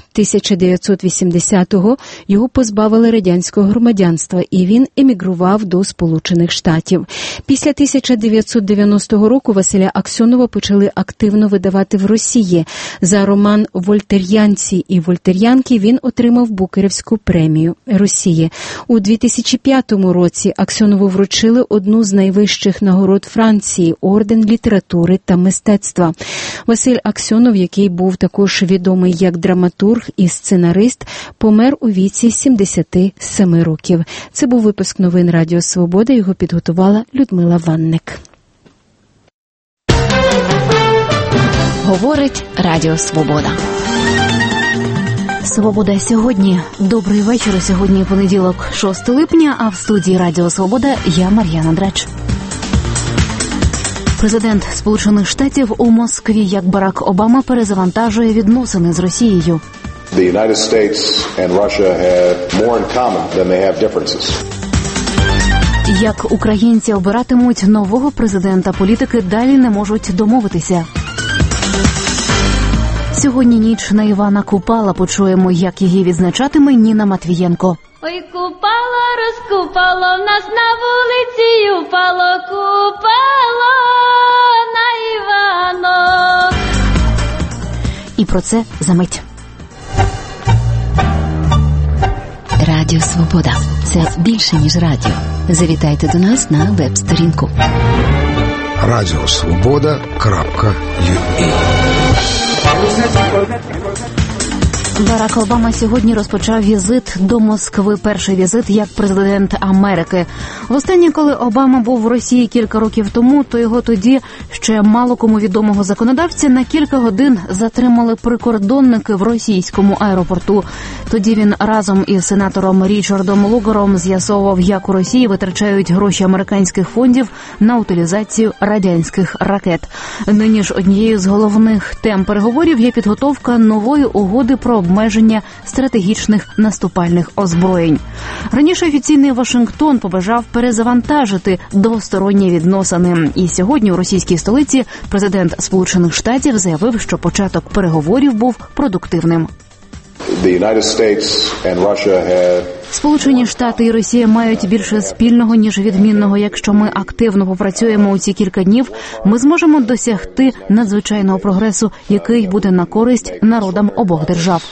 1980-го його позбавили радянського громадянства, і він емігрував до Сполучених Штатів. Після 1990 року Василя Аксьонова почали активно видавати в Росії. За роман «Вольтер'янці і вольтер'янки» він отримав Букерівську премію Росії. У 2005 році Аксьонову вручили одну з найвищих нагород Франції – орден літератури та мистецтва. Василь Аксьонов, який був також відомий як драматург і сценарист, помер у віці 77 років. Це був випуск новин Радіо Свобода, його підготувала Людмила Ванник. Говорить Радіо Свобода. Свобода сьогодні. Добрий вечір. Сьогодні понеділок, 6 липня, а в студії Радіо Свобода я Мар'яна Драч. Президент Сполучених Штатів у Москві, як Барак Обама, перезавантажує відносини з Росією. The United States and Russia have more in common than they have differences. Як українці обиратимуть нового президента, політики далі не можуть домовитися. Сьогодні ніч на Івана Купала. Почуємо, як її відзначатиме Ніна Матвієнко. Ой, Купало, розкупало, в нас на вулиці упало, Купало на Івано. І про це за мить. Радіо Свобода. Це більше, ніж радіо. Завітайте до нас на веб-сторінку. Радіосвобода.ua. Барак Обама сьогодні розпочав візит до Москви. Перший візит як президент Америки. Востаннє, коли Обама був в Росії кілька років тому, то його тоді ще мало кому відомого законодавця на кілька годин затримали прикордонники в російському аеропорту. Тоді він разом із сенатором Річардом Лугаром з'ясовував, як у Росії витрачають гроші американських фондів на утилізацію радянських ракет. Нині ж однією з головних тем переговорів є підготовка нової угоди про обмеження стратегічних наступальних озброєнь. Раніше офіційний Вашингтон побажав перезавантажити двосторонні відносини. І сьогодні у російській столиці президент Сполучених Штатів заявив, що початок переговорів був продуктивним. Сполучені Штати і Росія мають більше спільного, ніж відмінного. Якщо ми активно попрацюємо у ці кілька днів, ми зможемо досягти надзвичайного прогресу, який буде на користь народам обох держав.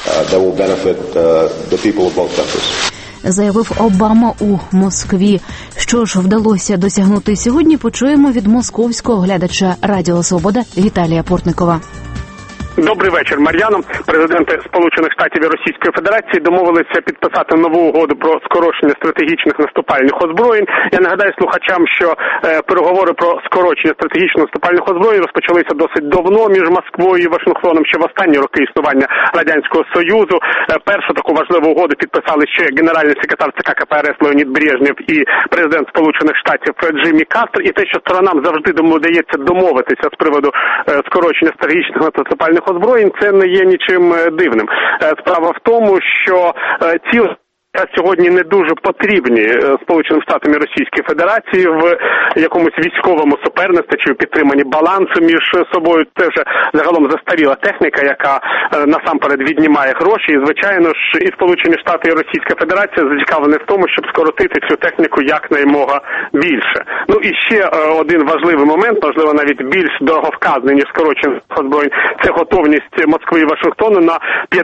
Заявив Обама у Москві. Що ж вдалося досягнути сьогодні, почуємо від московського глядача Радіо Свобода Віталія Портникова. Добрий вечір, Мар'яно. Президенти Сполучених Штатів і Російської Федерації домовилися підписати нову угоду про скорочення стратегічних наступальних озброєнь. Я нагадаю слухачам, що переговори про скорочення стратегічних наступальних озброєнь розпочалися досить давно між Москвою і Вашингтоном ще в останні роки існування Радянського Союзу. Першу таку важливу угоду підписали ще генеральний секретар ЦК КПРС Леонід Брежнєв і президент Сполучених Штатів Джиммі Картер. І те, що сторонам завжди вдається домовитися з приводу скорочення стратегічних наступальних озброєнь, це не є нічим дивним. Справа в тому, що ці сьогодні не дуже потрібні Сполученим Штатам і Російській Федерації в якомусь військовому суперництві чи в підтриманні балансу між собою. Це вже загалом застаріла техніка, яка насамперед віднімає гроші. І, звичайно ж, і Сполучені Штати, і Російська Федерація зацікавлені в тому, щоб скоротити цю техніку якнаймога більше. Ну і ще один важливий момент, можливо, навіть більш дороговказний, ніж скорочення озброєнь, це готовність Москви і Вашингтону на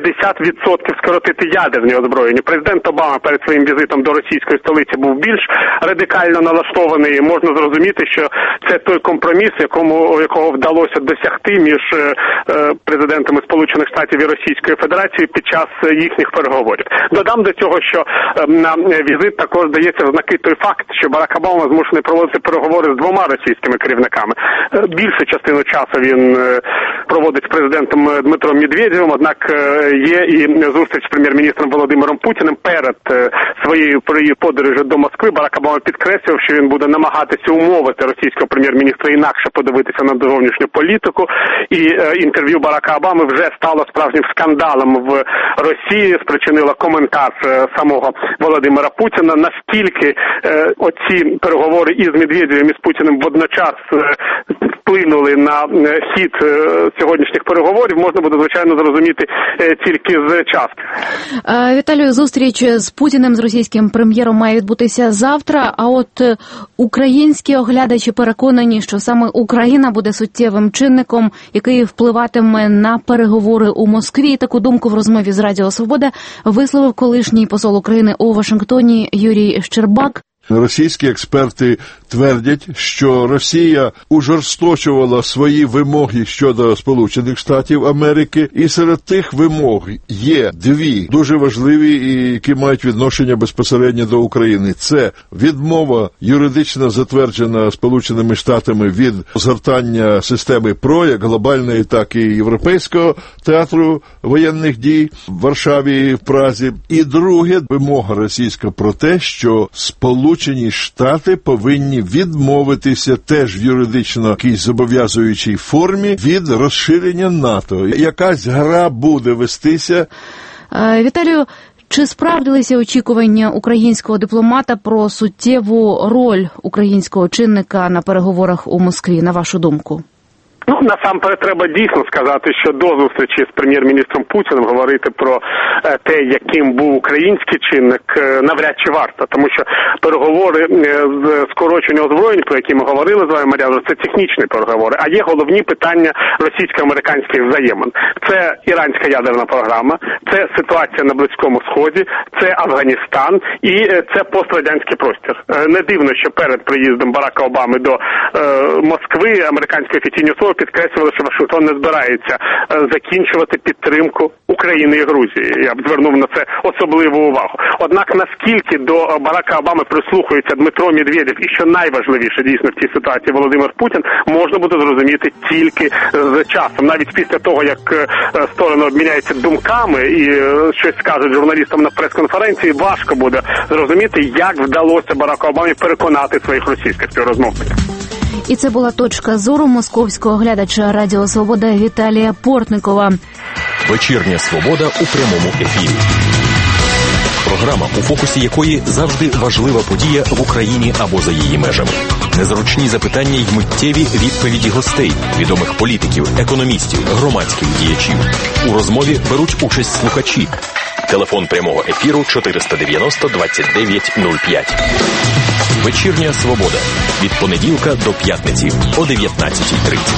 50% скоротити ядерні озброєння. Президент Обама перед своїм візитом до російської столиці був більш радикально налаштований. Можна зрозуміти, що це той компроміс, якого вдалося досягти між президентами Сполучених Штатів і Російської Федерації під час їхніх переговорів. Додам до цього, що на візит також дається в знаки той факт, що Барак Обама змушений проводити переговори з двома російськими керівниками. Більшу частину часу він проводить з президентом Дмитром Медведєвим, однак є і зустріч з прем'єр-міністром Володимиром Путіним. Перед своєю подорожю до Москви Барак Обама підкреслив, що він буде намагатися умовити російського прем'єр-міністра інакше подивитися на зовнішню політику. І інтерв'ю Барака Обами вже стало справжнім скандалом в Росії, спричинило коментар самого Володимира Путіна. Наскільки оці переговори із Медведєвим і з Путіним водночас вплинули на хід сьогоднішніх переговорів, можна буде, звичайно, зрозуміти тільки з часу. Віталію, зустріч з Путіним, з російським прем'єром має відбутися завтра, а от українські оглядачі переконані, що саме Україна буде суттєвим чинником, який впливатиме на переговори у Москві. Таку думку в розмові з Радіо Свобода висловив колишній посол України у Вашингтоні Юрій Щербак. Російські експерти твердять, що Росія ужорсточувала свої вимоги щодо Сполучених Штатів Америки, і серед тих вимог є дві дуже важливі, і які мають відношення безпосередньо до України. Це відмова юридично затверджена Сполученими Штатами від згортання системи ПРО, як глобальної, так і Європейського театру воєнних дій в Варшаві і в Празі. І друге, вимога російська про те, що Сполучені Штати повинні відмовитися теж в юридично якійсь зобов'язуючій формі від розширення НАТО. Якась гра буде вестися. Віталію, чи справдилися очікування українського дипломата про суттєву роль українського чинника на переговорах у Москві, на вашу думку? Насамперед треба дійсно сказати, що до зустрічі з прем'єр-міністром Путіним говорити про те, яким був український чинник, навряд чи варто. Тому що переговори з скорочення озброєнь, про які ми говорили з вами, Мар'яно, це технічні переговори, а є головні питання російсько-американських взаємин. Це іранська ядерна програма, це ситуація на Близькому Сході, це Афганістан і це пострадянський простір. Не дивно, що перед приїздом Барака Обами до Москви американські офіційні особи підкреслювали, що Вашингтон не збирається закінчувати підтримку України і Грузії. Я б звернув на це особливу увагу. Однак наскільки до Барака Обами прислухається Дмитро Медведєв і, що найважливіше дійсно в цій ситуації, Володимир Путін, можна буде зрозуміти тільки з часом. Навіть після того, як сторони обміняються думками і щось скажуть журналістам на прес-конференції, важко буде зрозуміти, як вдалося Бараку Обамі переконати своїх російських співрозмовників. І це була точка зору московського глядача Радіо Свобода Віталія Портникова. Вечірня Свобода у прямому ефірі. Програма, у фокусі якої завжди важлива подія в Україні або за її межами. Незручні запитання й миттєві відповіді гостей, відомих політиків, економістів, громадських діячів. У розмові беруть участь слухачі. Телефон прямого ефіру 490 29 05. Вечірня Свобода. Від понеділка до п'ятниці о 19:30.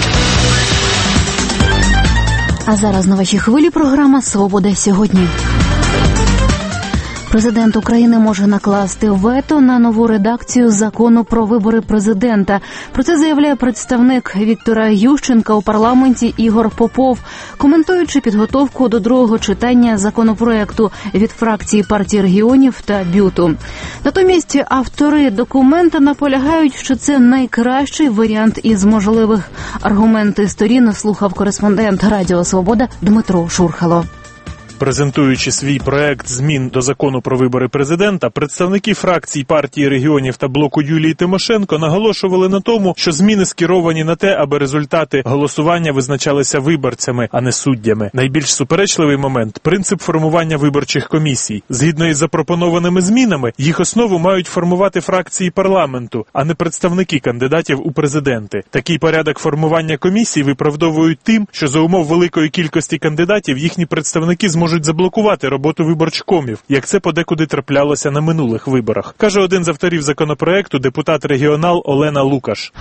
А зараз на вашій хвилі програма «Свобода сьогодні». Президент України може накласти вето на нову редакцію закону про вибори президента. Про це заявляє представник Віктора Ющенка у парламенті Ігор Попов, коментуючи підготовку до другого читання законопроекту від фракції партії регіонів та БЮТу. Натомість автори документа наполягають, що це найкращий варіант із можливих. Аргументи сторін слухав кореспондент Радіо Свобода Дмитро Шурхало. Презентуючи свій проект змін до закону про вибори президента, представники фракцій партії регіонів та блоку Юлії Тимошенко наголошували на тому, що зміни скеровані на те, аби результати голосування визначалися виборцями, а не суддями. Найбільш суперечливий момент – принцип формування виборчих комісій. Згідно із запропонованими змінами, їх основу мають формувати фракції парламенту, а не представники кандидатів у президенти. Такий порядок формування комісій виправдовують тим, що за умов великої кількості кандидатів їхні представники зможуть заблокувати роботу виборчкомів, як це подекуди траплялося на минулих виборах, каже один з авторів законопроекту, депутат-регіонал Олена Лукаш.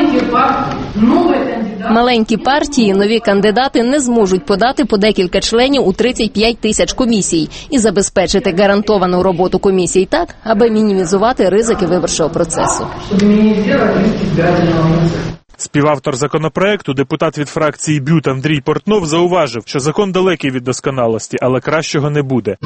Маленькі партії, нові кандидати не зможуть подати по декілька членів у 35 тисяч комісій і забезпечити гарантовану роботу комісій так, аби мінімізувати ризики виборчого процесу. Співавтор законопроекту, депутат від фракції БЮТ Андрій Портнов, зауважив, що закон далекий від досконалості, але кращого не буде.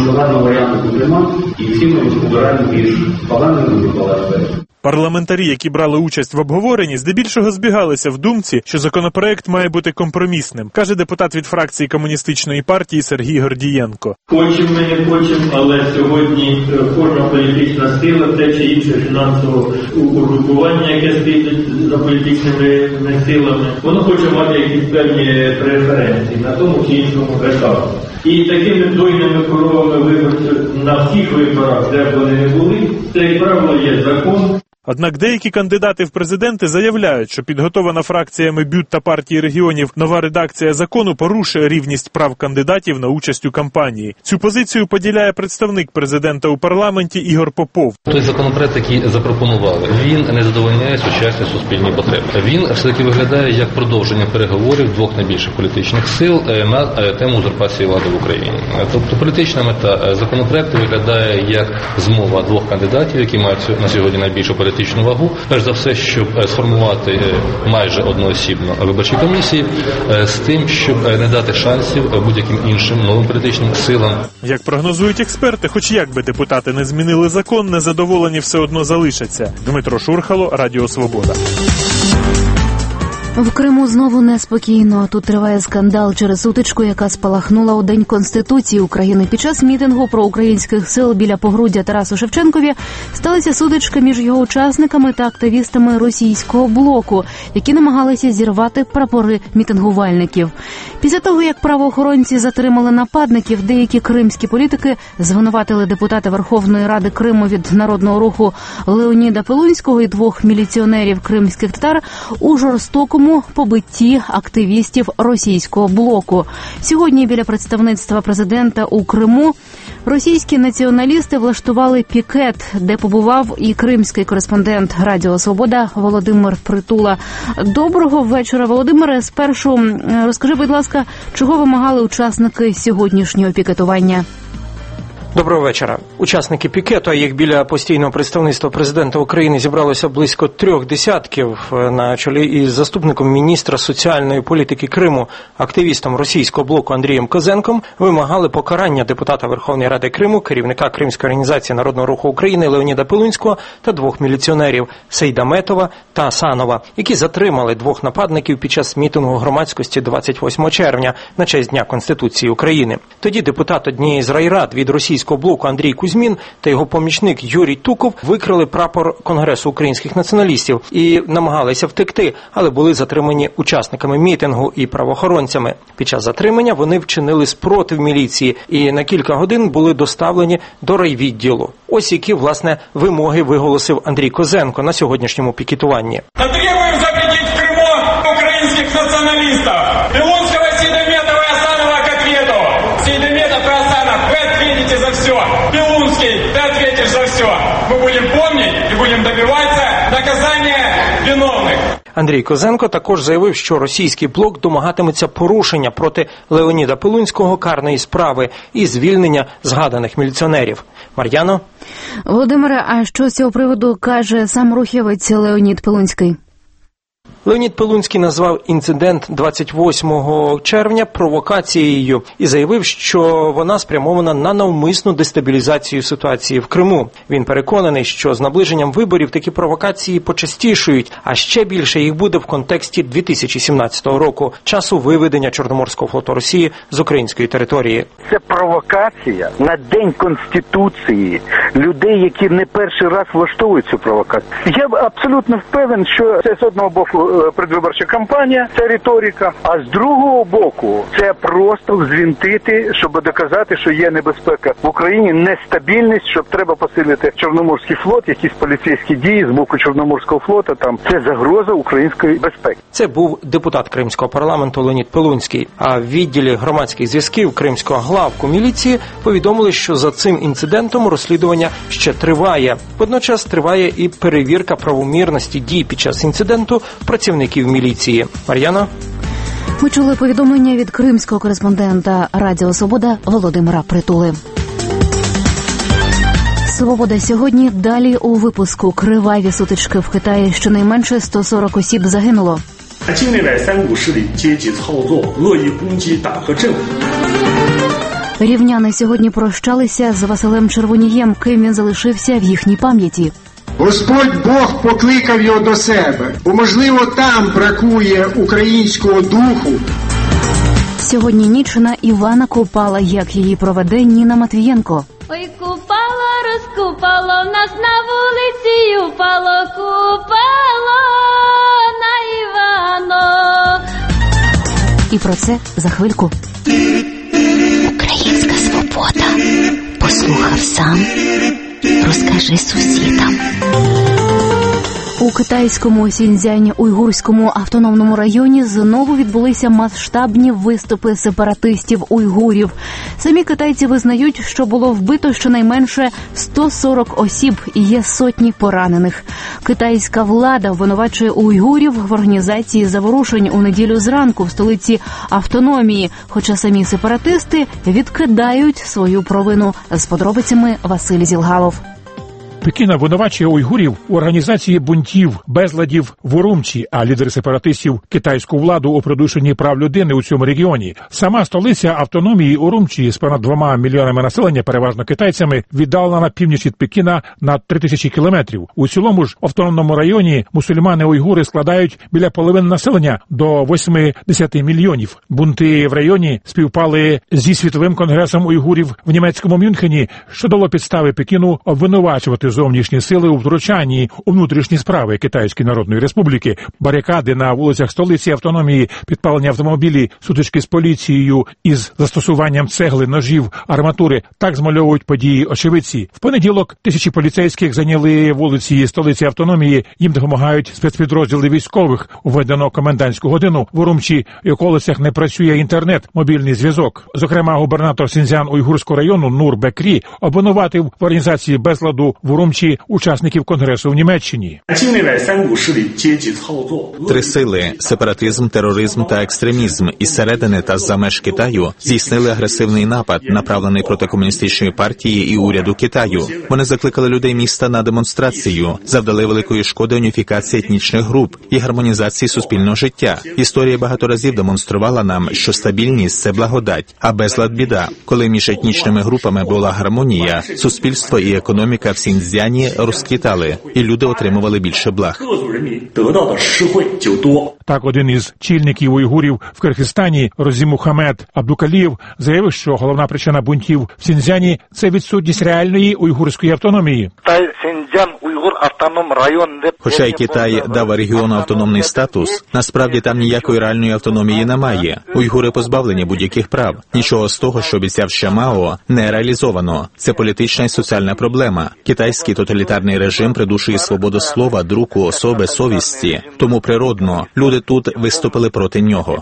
Парламентарі, які брали участь в обговоренні, здебільшого збігалися в думці, що законопроект має бути компромісним, каже депутат від фракції Комуністичної партії Сергій Гордієнко. Хочемо, ми не хочемо, але сьогодні кожна політична сила, те чи інше фінансове угрупування, яке стоїть за політичними силами, воно хоче мати якісь певні преференції на тому чи іншому етапі. І такими дойними коровами виборців на всіх виборах, де б вони не були, це, як правило, є закон. Однак деякі кандидати в президенти заявляють, що підготована фракціями БЮТ та партії регіонів нова редакція закону порушує рівність прав кандидатів на участь у кампанії. Цю позицію поділяє представник президента у парламенті Ігор Попов. Той законопроект, який запропонували, він не задовольняє сучасні суспільні потреби. Він все-таки виглядає як продовження переговорів двох найбільших політичних сил на тему узурпації влади в Україні. Тобто політична мета законопроекту виглядає як змова двох кандидатів, які мають на сьогодні найбільшу політичну вагу, перш за все, щоб сформувати майже одноосібно виборчі комісії, з тим, щоб не дати шансів будь-яким іншим новим політичним силам. Як прогнозують експерти, хоч як би депутати не змінили закон, незадоволені все одно залишаться. Дмитро Шурхало, Радіо Свобода. В Криму знову неспокійно. Тут триває скандал через сутичку, яка спалахнула у День Конституції України. Під час мітингу проукраїнських сил біля погруддя Тарасу Шевченкові сталася сутичка між його учасниками та активістами російського блоку, які намагалися зірвати прапори мітингувальників. Після того, як правоохоронці затримали нападників, деякі кримські політики звинуватили депутата Верховної Ради Криму від Народного руху Леоніда Пилунського і двох міліціонерів кримських татар у жорстокому Криму побитті активістів російського блоку. Сьогодні біля представництва президента у Криму російські націоналісти влаштували пікет, де побував і кримський кореспондент Радіо Свобода Володимир Притула. Доброго вечора, Володимире. Спершу розкажи, будь ласка, чого вимагали учасники сьогоднішнього пікетування? Доброго вечора. Учасники пікету, а їх біля постійного представництва президента України зібралося близько 3 десятків на чолі із заступником міністра соціальної політики Криму, активістом російського блоку Андрієм Козенком, вимагали покарання депутата Верховної Ради Криму, керівника Кримської організації Народного руху України Леоніда Пилунського та 2 міліціонерів Сейдаметова та Асанова, які затримали 2 нападників під час мітингу громадськості 28 червня на честь Дня Конституції України. Тоді депутат однієї з райрад від російського блоку Андрій Кузьмін та його помічник Юрій Туков викрали прапор Конгресу українських націоналістів і намагалися втекти, але були затримані учасниками мітингу і правоохоронцями. Під час затримання вони вчинили спротив міліції і на кілька годин були доставлені до райвідділу. Ось які, власне, вимоги виголосив Андрій Козенко на сьогоднішньому пікетуванні. Требуємо запретити в Криму українських націоналістів. Пилунського, Сейдаметова і Асанова к ответу. Сейдаметов и Асанов, вы ответите за все. Пилунский, ты ответишь за все. Мы будем помнить и будем добиваться наказания виновных. Андрій Козенко також заявив, що російський блок домагатиметься порушення проти Леоніда Пилунського карної справи і звільнення згаданих міліціонерів. Мар'яно? Володимире, а що з цього приводу каже сам рухівець Леонід Пилунський? Леонід Пилунський назвав інцидент 28 червня провокацією і заявив, що вона спрямована на навмисну дестабілізацію ситуації в Криму. Він переконаний, що з наближенням виборів такі провокації почастішують, а ще більше їх буде в контексті 2017 року, часу виведення Чорноморського флоту Росії з української території. Це провокація на День Конституції людей, які не перший раз влаштовують цю провокацію. Я абсолютно впевнений, що це з одного боку предвиборча кампанія, це риторика, а з другого боку це просто взвінтити, щоб доказати, що є небезпека в Україні, нестабільність, щоб треба посилити Чорноморський флот, якісь поліцейські дії з боку Чорноморського флоту, там це загроза української безпеки. Це був депутат Кримського парламенту Леонід Пилунський, а в відділі громадських зв'язків Кримського главку міліції повідомили, що за цим інцидентом розслідування ще триває. Водночас триває і перевірка правомірності дій під час інциденту працівників міліції. Мар'яно? Ми чули повідомлення від кримського кореспондента Радіо Свобода Володимира Притули. Свобода сьогодні. Далі у випуску. Криваві сутички в Китаї. Щонайменше 140 осіб загинуло. Рівняни сьогодні прощалися з Василем Червонієм, ким він залишився в їхній пам'яті. Господь Бог покликав його до себе, бо, можливо, там бракує українського духу. Сьогодні ніч на Івана Купала, як її проведе Ніна Матвієнко. Ой, купало, розкупало, в нас на вулиці упало, купало на Івано. І про це за хвильку. Українська свобода. Послухав сам. Розкажи сусідам. У китайському Сіньцзянь-Уйгурському автономному районі знову відбулися масштабні виступи сепаратистів-уйгурів. Самі китайці визнають, що було вбито щонайменше 140 осіб і є сотні поранених. Китайська влада обвинувачує уйгурів в організації заворушень у неділю зранку в столиці автономії, хоча самі сепаратисти відкидають свою провину. З подробицями Василь Зілгалов. Пекін обвинувачує уйгурів у організації бунтів, безладів в Урумчі, а лідери сепаратистів – китайську владу у придушенні прав людини у цьому регіоні. Сама столиця автономії Урумчі з понад 2 мільйонами населення, переважно китайцями, віддалена на північ від Пекіна на 3000 кілометрів. У цілому ж автономному районі мусульмани-уйгури складають біля половини населення до 80 мільйонів. Бунти в районі співпали зі Світовим конгресом уйгурів в німецькому Мюнхені, що дало підстави Пекіну обвинувачувати зовнішні сили у втручанні у внутрішні справи Китайської Народної Республіки. Барикади на вулицях столиці автономії, підпалення автомобілі, сутички з поліцією із застосуванням цегли, ножів, арматури – так змальовують події очевидці. В понеділок тисячі поліцейських зайняли вулиці столиці автономії. Їм допомагають спецпідрозділи військових. Введено комендантську годину. В Урумчі і околицях не працює інтернет, мобільний зв'язок. Зокрема, губернатор Сіньцзян-Уйгурського району Нур Бекрі обвинуватив в організації безладу в Урумчі учасників Конгресу в Німеччині. 3 сили – сепаратизм, тероризм та екстремізм – із середини та з-за меж Китаю здійснили агресивний напад, направлений проти комуністичної партії і уряду Китаю. Вони закликали людей міста на демонстрацію, завдали великої шкоди уніфікації етнічних груп і гармонізації суспільного життя. Історія багато разів демонструвала нам, що стабільність – це благодать, а безлад – біда. Коли між етнічними групами була гармонія, суспільство і економіка в Сіньцзяні розквітали, і люди отримували більше благ. Так, один із чільників уйгурів в Киргизстані, Розімухамед Абдукалієв, заявив, що головна причина бунтів в Сіньцзяні – це відсутність реальної уйгурської автономії. Хоча й Китай дав регіону автономний статус, насправді там ніякої реальної автономії немає. Уйгури позбавлені будь-яких прав. Нічого з того, що обіцяв ще Мао, не реалізовано. Це політична і соціальна проблема. Китайський тоталітарний режим придушує свободу слова, друку, особи, совісті. Тому природно, люди тут виступили проти нього.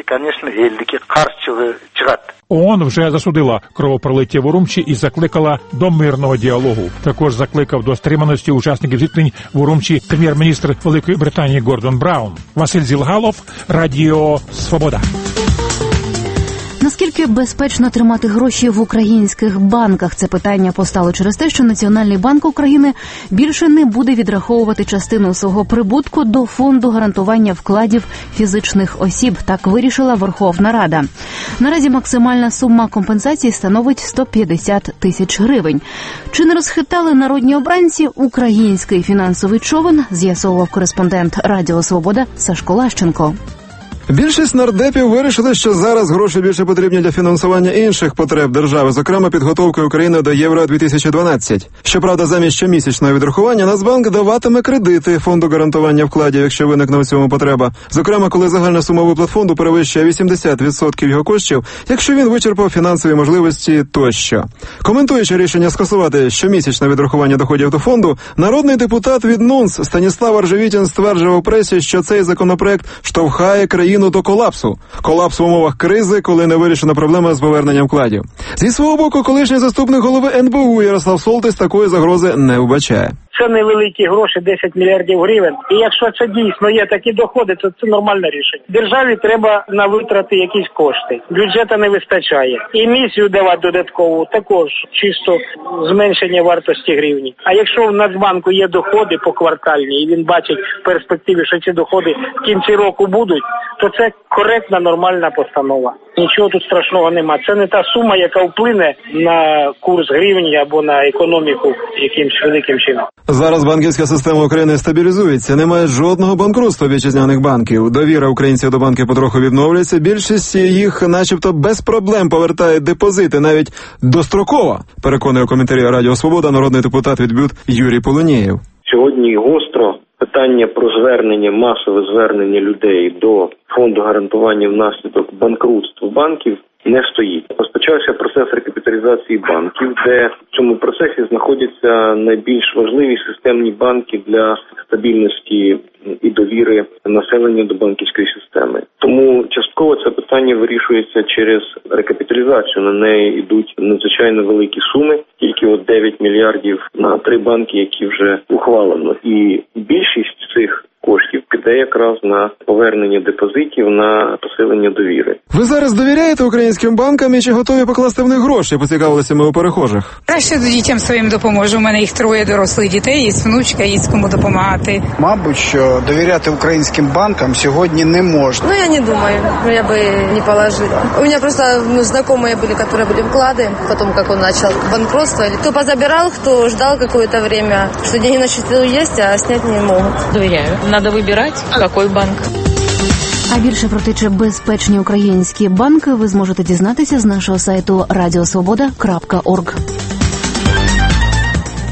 ООН вже засудила кровопролиття в Урумчі і закликала до мирного діалогу. Також закликав до стриманості учасників зіткнень в Урумчі прем'єр-міністр Великої Британії Гордон Браун. Василь Зілгалов, Радіо Свобода. Наскільки безпечно тримати гроші в українських банках? Це питання постало через те, що Національний банк України більше не буде відраховувати частину свого прибутку до фонду гарантування вкладів фізичних осіб. Так вирішила Верховна Рада. Наразі максимальна сума компенсації становить 150 тисяч гривень. Чи не розхитали народні обранці український фінансовий човен, з'ясовував кореспондент Радіо Свобода Сашко Лащенко. Більшість нардепів вирішили, що зараз гроші більше потрібні для фінансування інших потреб держави, зокрема підготовки України до Євро-2012. Щоправда, замість щомісячного відрахування Нацбанк даватиме кредити фонду гарантування вкладів, якщо виникне у цьому потреба. Зокрема, коли загальна сума виплат фонду перевищує 80% його коштів, якщо він вичерпав фінансові можливості тощо. Коментуючи рішення скасувати щомісячне відрахування доходів до фонду, народний депутат від НУНС Станіслав Аржевітін стверджував у пресі, що цей законопроект штовхає країну до колапсу. Колапс в умовах кризи, коли не вирішена проблема з поверненням вкладів. Зі свого боку, колишній заступник голови НБУ Ярослав Солтис такої загрози не вбачає. Це невеликі гроші, 10 мільярдів гривень. І якщо це дійсно є такі доходи, то це нормальне рішення. Державі треба на витрати якісь кошти. Бюджету не вистачає. І місію давати додаткову також чисто зменшення вартості гривні. А якщо в Нацбанку є доходи поквартальні, і він бачить в перспективі, що ці доходи в кінці року будуть, то це коректна, нормальна постанова. Нічого тут страшного нема. Це не та сума, яка вплине на курс гривні або на економіку якимсь великим чином. Зараз банківська система України стабілізується. Немає жодного банкрутства вітчизняних банків. Довіра українців до банків потроху відновлюється. Більшість їх начебто без проблем повертає депозити, навіть достроково, переконує у коментарі Радіо Свобода народний депутат від БЮТ Юрій Полонієв. Сьогодні гостро питання про звернення, масове звернення людей до фонду гарантування внаслідок банкрутства банків не стоїть. Розпочався процес рекапіталізації банків, де в цьому процесі знаходяться найбільш важливі системні банки для стабільності і довіри населення до банківської системи. Тому частково це питання вирішується через рекапіталізацію. На неї йдуть надзвичайно великі суми, тільки 9 мільярдів на 3 банки, які вже ухвалено. І більшість цих коштів піде якраз на повернення депозитів, на посилення довіри. Ви зараз довіряєте українським банкам і чи готові покласти в них гроші? Поцікавилися ми у перехожих. Краще дітям своїм допоможу. У мене їх 3 дорослих дітей, є внучка, є кому допомагати. Мабуть, що довіряти українським банкам сьогодні не можна. Ну, я не думаю, я бы не положила. У меня просто знакомые были, которые были вклады, потом, как он начал банкротство. Кто позабирал, кто ждал какое-то время, что деньги на счету есть, а снять не могут. Доверяю. Надо выбирать, какой банк. А більше про те, чи безпечні українські банки, ви зможете дізнатися з нашого сайту radiosvoboda.org.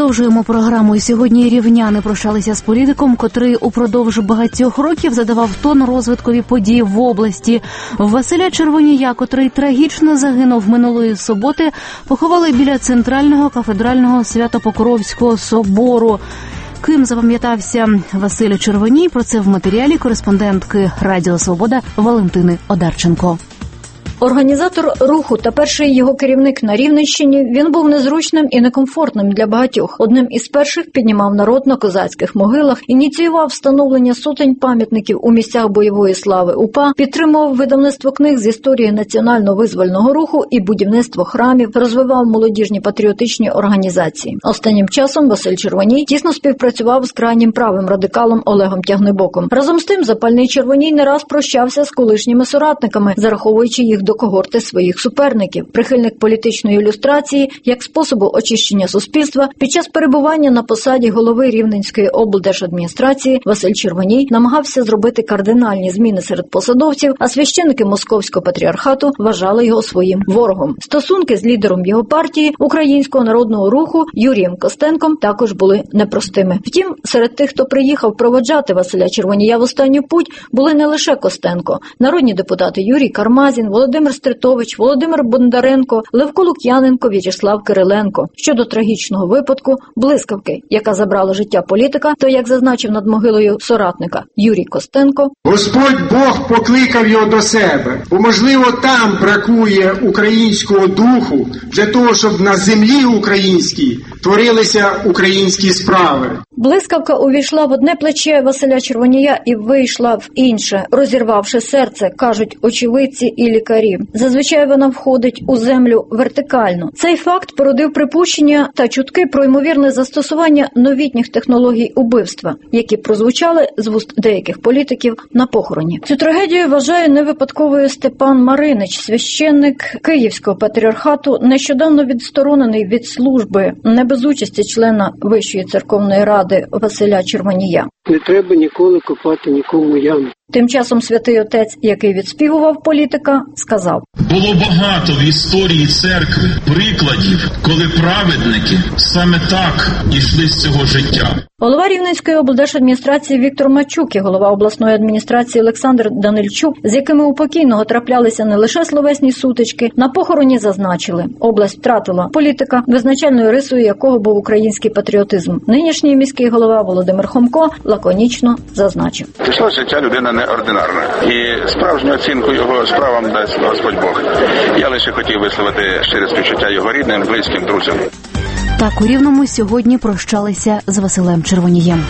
Продовжуємо програму. Сьогодні рівняни прощалися з політиком, котрий упродовж багатьох років задавав тон розвиткові події в області. Василя Червонія, котрий трагічно загинув минулої суботи, поховали біля центрального кафедрального Свято-Покровського собору. Ким запам'ятався Василь Червоній, про це в матеріалі кореспондентки Радіо Свобода Валентини Одарченко. Організатор руху та перший його керівник на Рівненщині, він був незручним і некомфортним для багатьох. Одним із перших піднімав народ на козацьких могилах, ініціював встановлення сотень пам'ятників у місцях бойової слави УПА, підтримував видавництво книг з історії національно-визвольного руху і будівництво храмів, розвивав молодіжні патріотичні організації. Останнім часом Василь Червоній тісно співпрацював з крайнім правим радикалом Олегом Тягнебоком. Разом з тим, запальний Червоній не раз прощався з колишніми соратниками, зараховуючи їх до когорти своїх суперників. Прихильник політичної ілюстрації як способу очищення суспільства, під час перебування на посаді голови Рівненської облдержадміністрації Василь Червоній намагався зробити кардинальні зміни серед посадовців, а священники Московського патріархату вважали його своїм ворогом. Стосунки з лідером його партії, Українського народного руху Юрієм Костенком, також були непростими. Втім, серед тих, хто приїхав проводжати Василя Червонія в останню путь, були не лише Костенко. Народні депутати Юрій Кармазін, Володимир Стритович, Володимир Бондаренко, Левко Лук'яненко, В'ячеслав Кириленко. Щодо трагічного випадку блискавки, яка забрала життя політика, то, як зазначив над могилою соратника Юрій Костенко, Господь Бог покликав його до себе, бо, можливо, там бракує українського духу для того, щоб на землі українській творилися українські справи. Блискавка увійшла в одне плече Василя Червонія і вийшла в інше, розірвавши серце, кажуть очевидці і лікарі. Зазвичай вона входить у землю вертикально. Цей факт породив припущення та чутки про ймовірне застосування новітніх технологій убивства, які прозвучали з вуст деяких політиків на похороні. Цю трагедію вважає невипадковою Степан Маринич, священник Київського патріархату, нещодавно відсторонений від служби, не без участі члена Вищої церковної ради Василя Червонія. Не треба ніколи копати нікому яму. Тим часом святий отець, який відспівував політика, сказав: було багато в історії церкви прикладів, коли праведники саме так ішли з цього життя. Голова Рівненської облдержадміністрації Віктор Мачук і голова обласної адміністрації Олександр Данильчук, з якими у покійного траплялися не лише словесні сутички, на похороні зазначили: область втратила політика, визначальною рисою якого був український патріотизм. Нинішній міський голова Володимир Хомко лаконічно зазначив: пішло життя людина неординарна, і справжню оцінку його справам дасть Господь Бог. Я лише хотів висловити щире співчуття його рідним, близьким, друзям. Так у Рівному сьогодні прощалися з Василем Червонієм.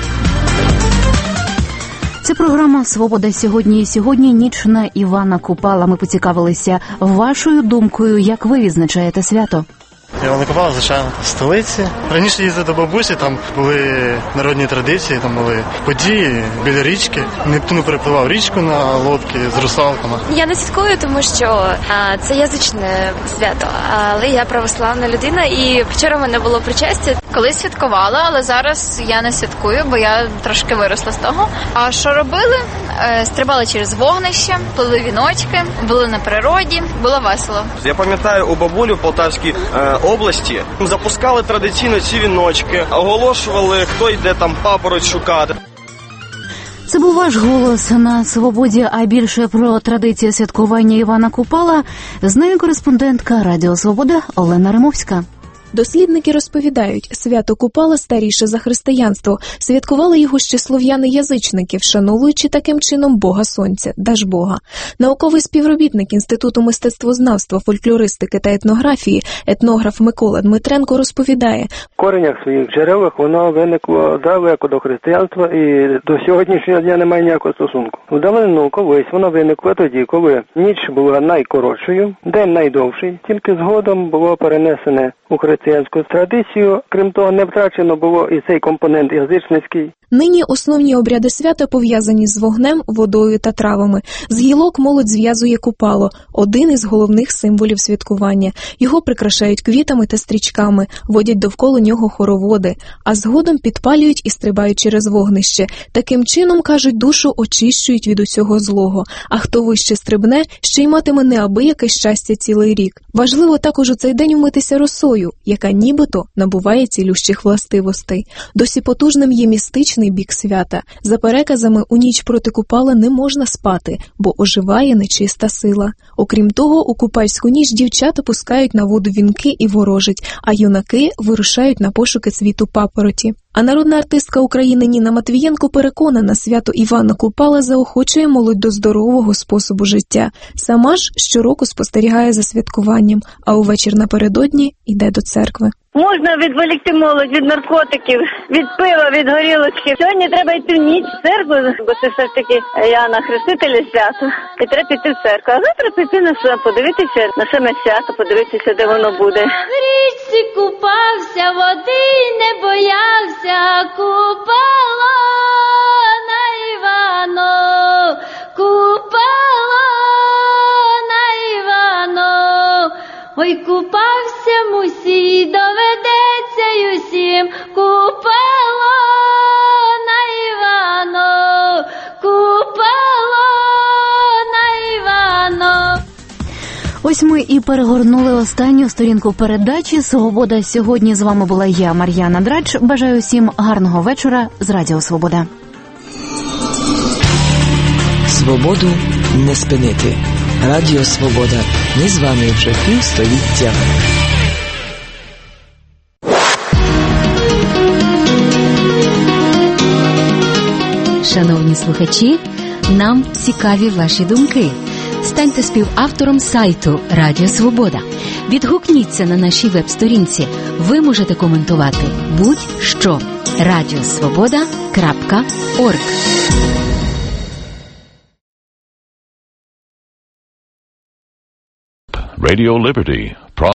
Це програма «Свобода сьогодні» і сьогодні ніч на Івана Купала. Ми поцікавилися вашою думкою, як ви відзначаєте свято. Івана Купала, звичайно, в столиці. Раніше їздив до бабусі, там були народні традиції, там були події біля річки. Нептун перепливав річку на лодці з русалками. Я не святкую, тому що це язичне свято, але я православна людина, і вчора в мене було причастя. Колись святкувала, але зараз я не святкую, бо я трошки виросла з того. А що робили? Стрибали через вогнище, плели віночки, були на природі, було весело. Я пам'ятаю, у бабулі в Полтавській області запускали традиційно ці віночки, оголошували, хто йде там папороть шукати. Це був ваш голос на Свободі, а більше про традиції святкування Івана Купала знає кореспондентка Радіо Свобода Олена Римовська. Дослідники розповідають, свято Купала старіше за християнство. Святкували його ще слов'яни-язичники, вшановуючи таким чином Бога Сонця, Дажбога. Науковий співробітник Інституту мистецтвознавства, фольклористики та етнографії, етнограф Микола Дмитренко розповідає. В коренях своїх джерелах воно виникло далеко до християнства і до сьогоднішнього дня немає ніякого стосунку. В давнину колись воно виникло тоді, коли ніч була найкоротшою, день найдовший, тільки згодом було перенесене у християнську традицію. Крім того, не втрачено було і цей компонент язичницький. Нині основні обряди свята пов'язані з вогнем, водою та травами. З гілок молодь зв'язує купало – один із головних символів святкування. Його прикрашають квітами та стрічками, водять довкола нього хороводи, а згодом підпалюють і стрибають через вогнище. Таким чином, кажуть, душу очищують від усього злого. А хто вище стрибне, ще й матиме неабияке щастя цілий рік. Важливо також у цей день умитися росою, яка нібито набуває цілющих властивостей. Досі потужним є містичний бік свята. За переказами, у ніч проти Купала не можна спати, бо оживає нечиста сила. Окрім того, у купальську ніч дівчата пускають на воду вінки і ворожать, а юнаки вирушають на пошуки цвіту папороті. А народна артистка України Ніна Матвієнко переконана, свято Івана Купала заохочує молодь до здорового способу життя. Сама ж щороку спостерігає за святкуванням, а увечір напередодні йде до церкви. Можна відволікти молодь від наркотиків, від пива, від горілочки. Сьогодні треба йти в ніч в церкву, бо це все ж таки Яна Хрестителя свято. І треба піти в церкву. А завтра піти на все, подивитися на саме свято, подивитися, де воно буде. В річці купався, води не боявся, Купало на Івано, Купало на Івано. Ой, купався мусій, доведеться й усім, Купало на Івано, Купало на Івано. Ось ми і перегорнули останню сторінку передачі «Свобода сьогодні». З вами була я, Мар'яна Драч. Бажаю всім гарного вечора з Радіо Свобода. Свободу не спинити. Радіо Свобода. Ми з вами вже півстоліття. Шановні слухачі, нам цікаві ваші думки. Станьте співавтором сайту Радіо Свобода. Відгукніться на нашій веб-сторінці. Ви можете коментувати будь-що. radiosvoboda.org. Radio Liberty.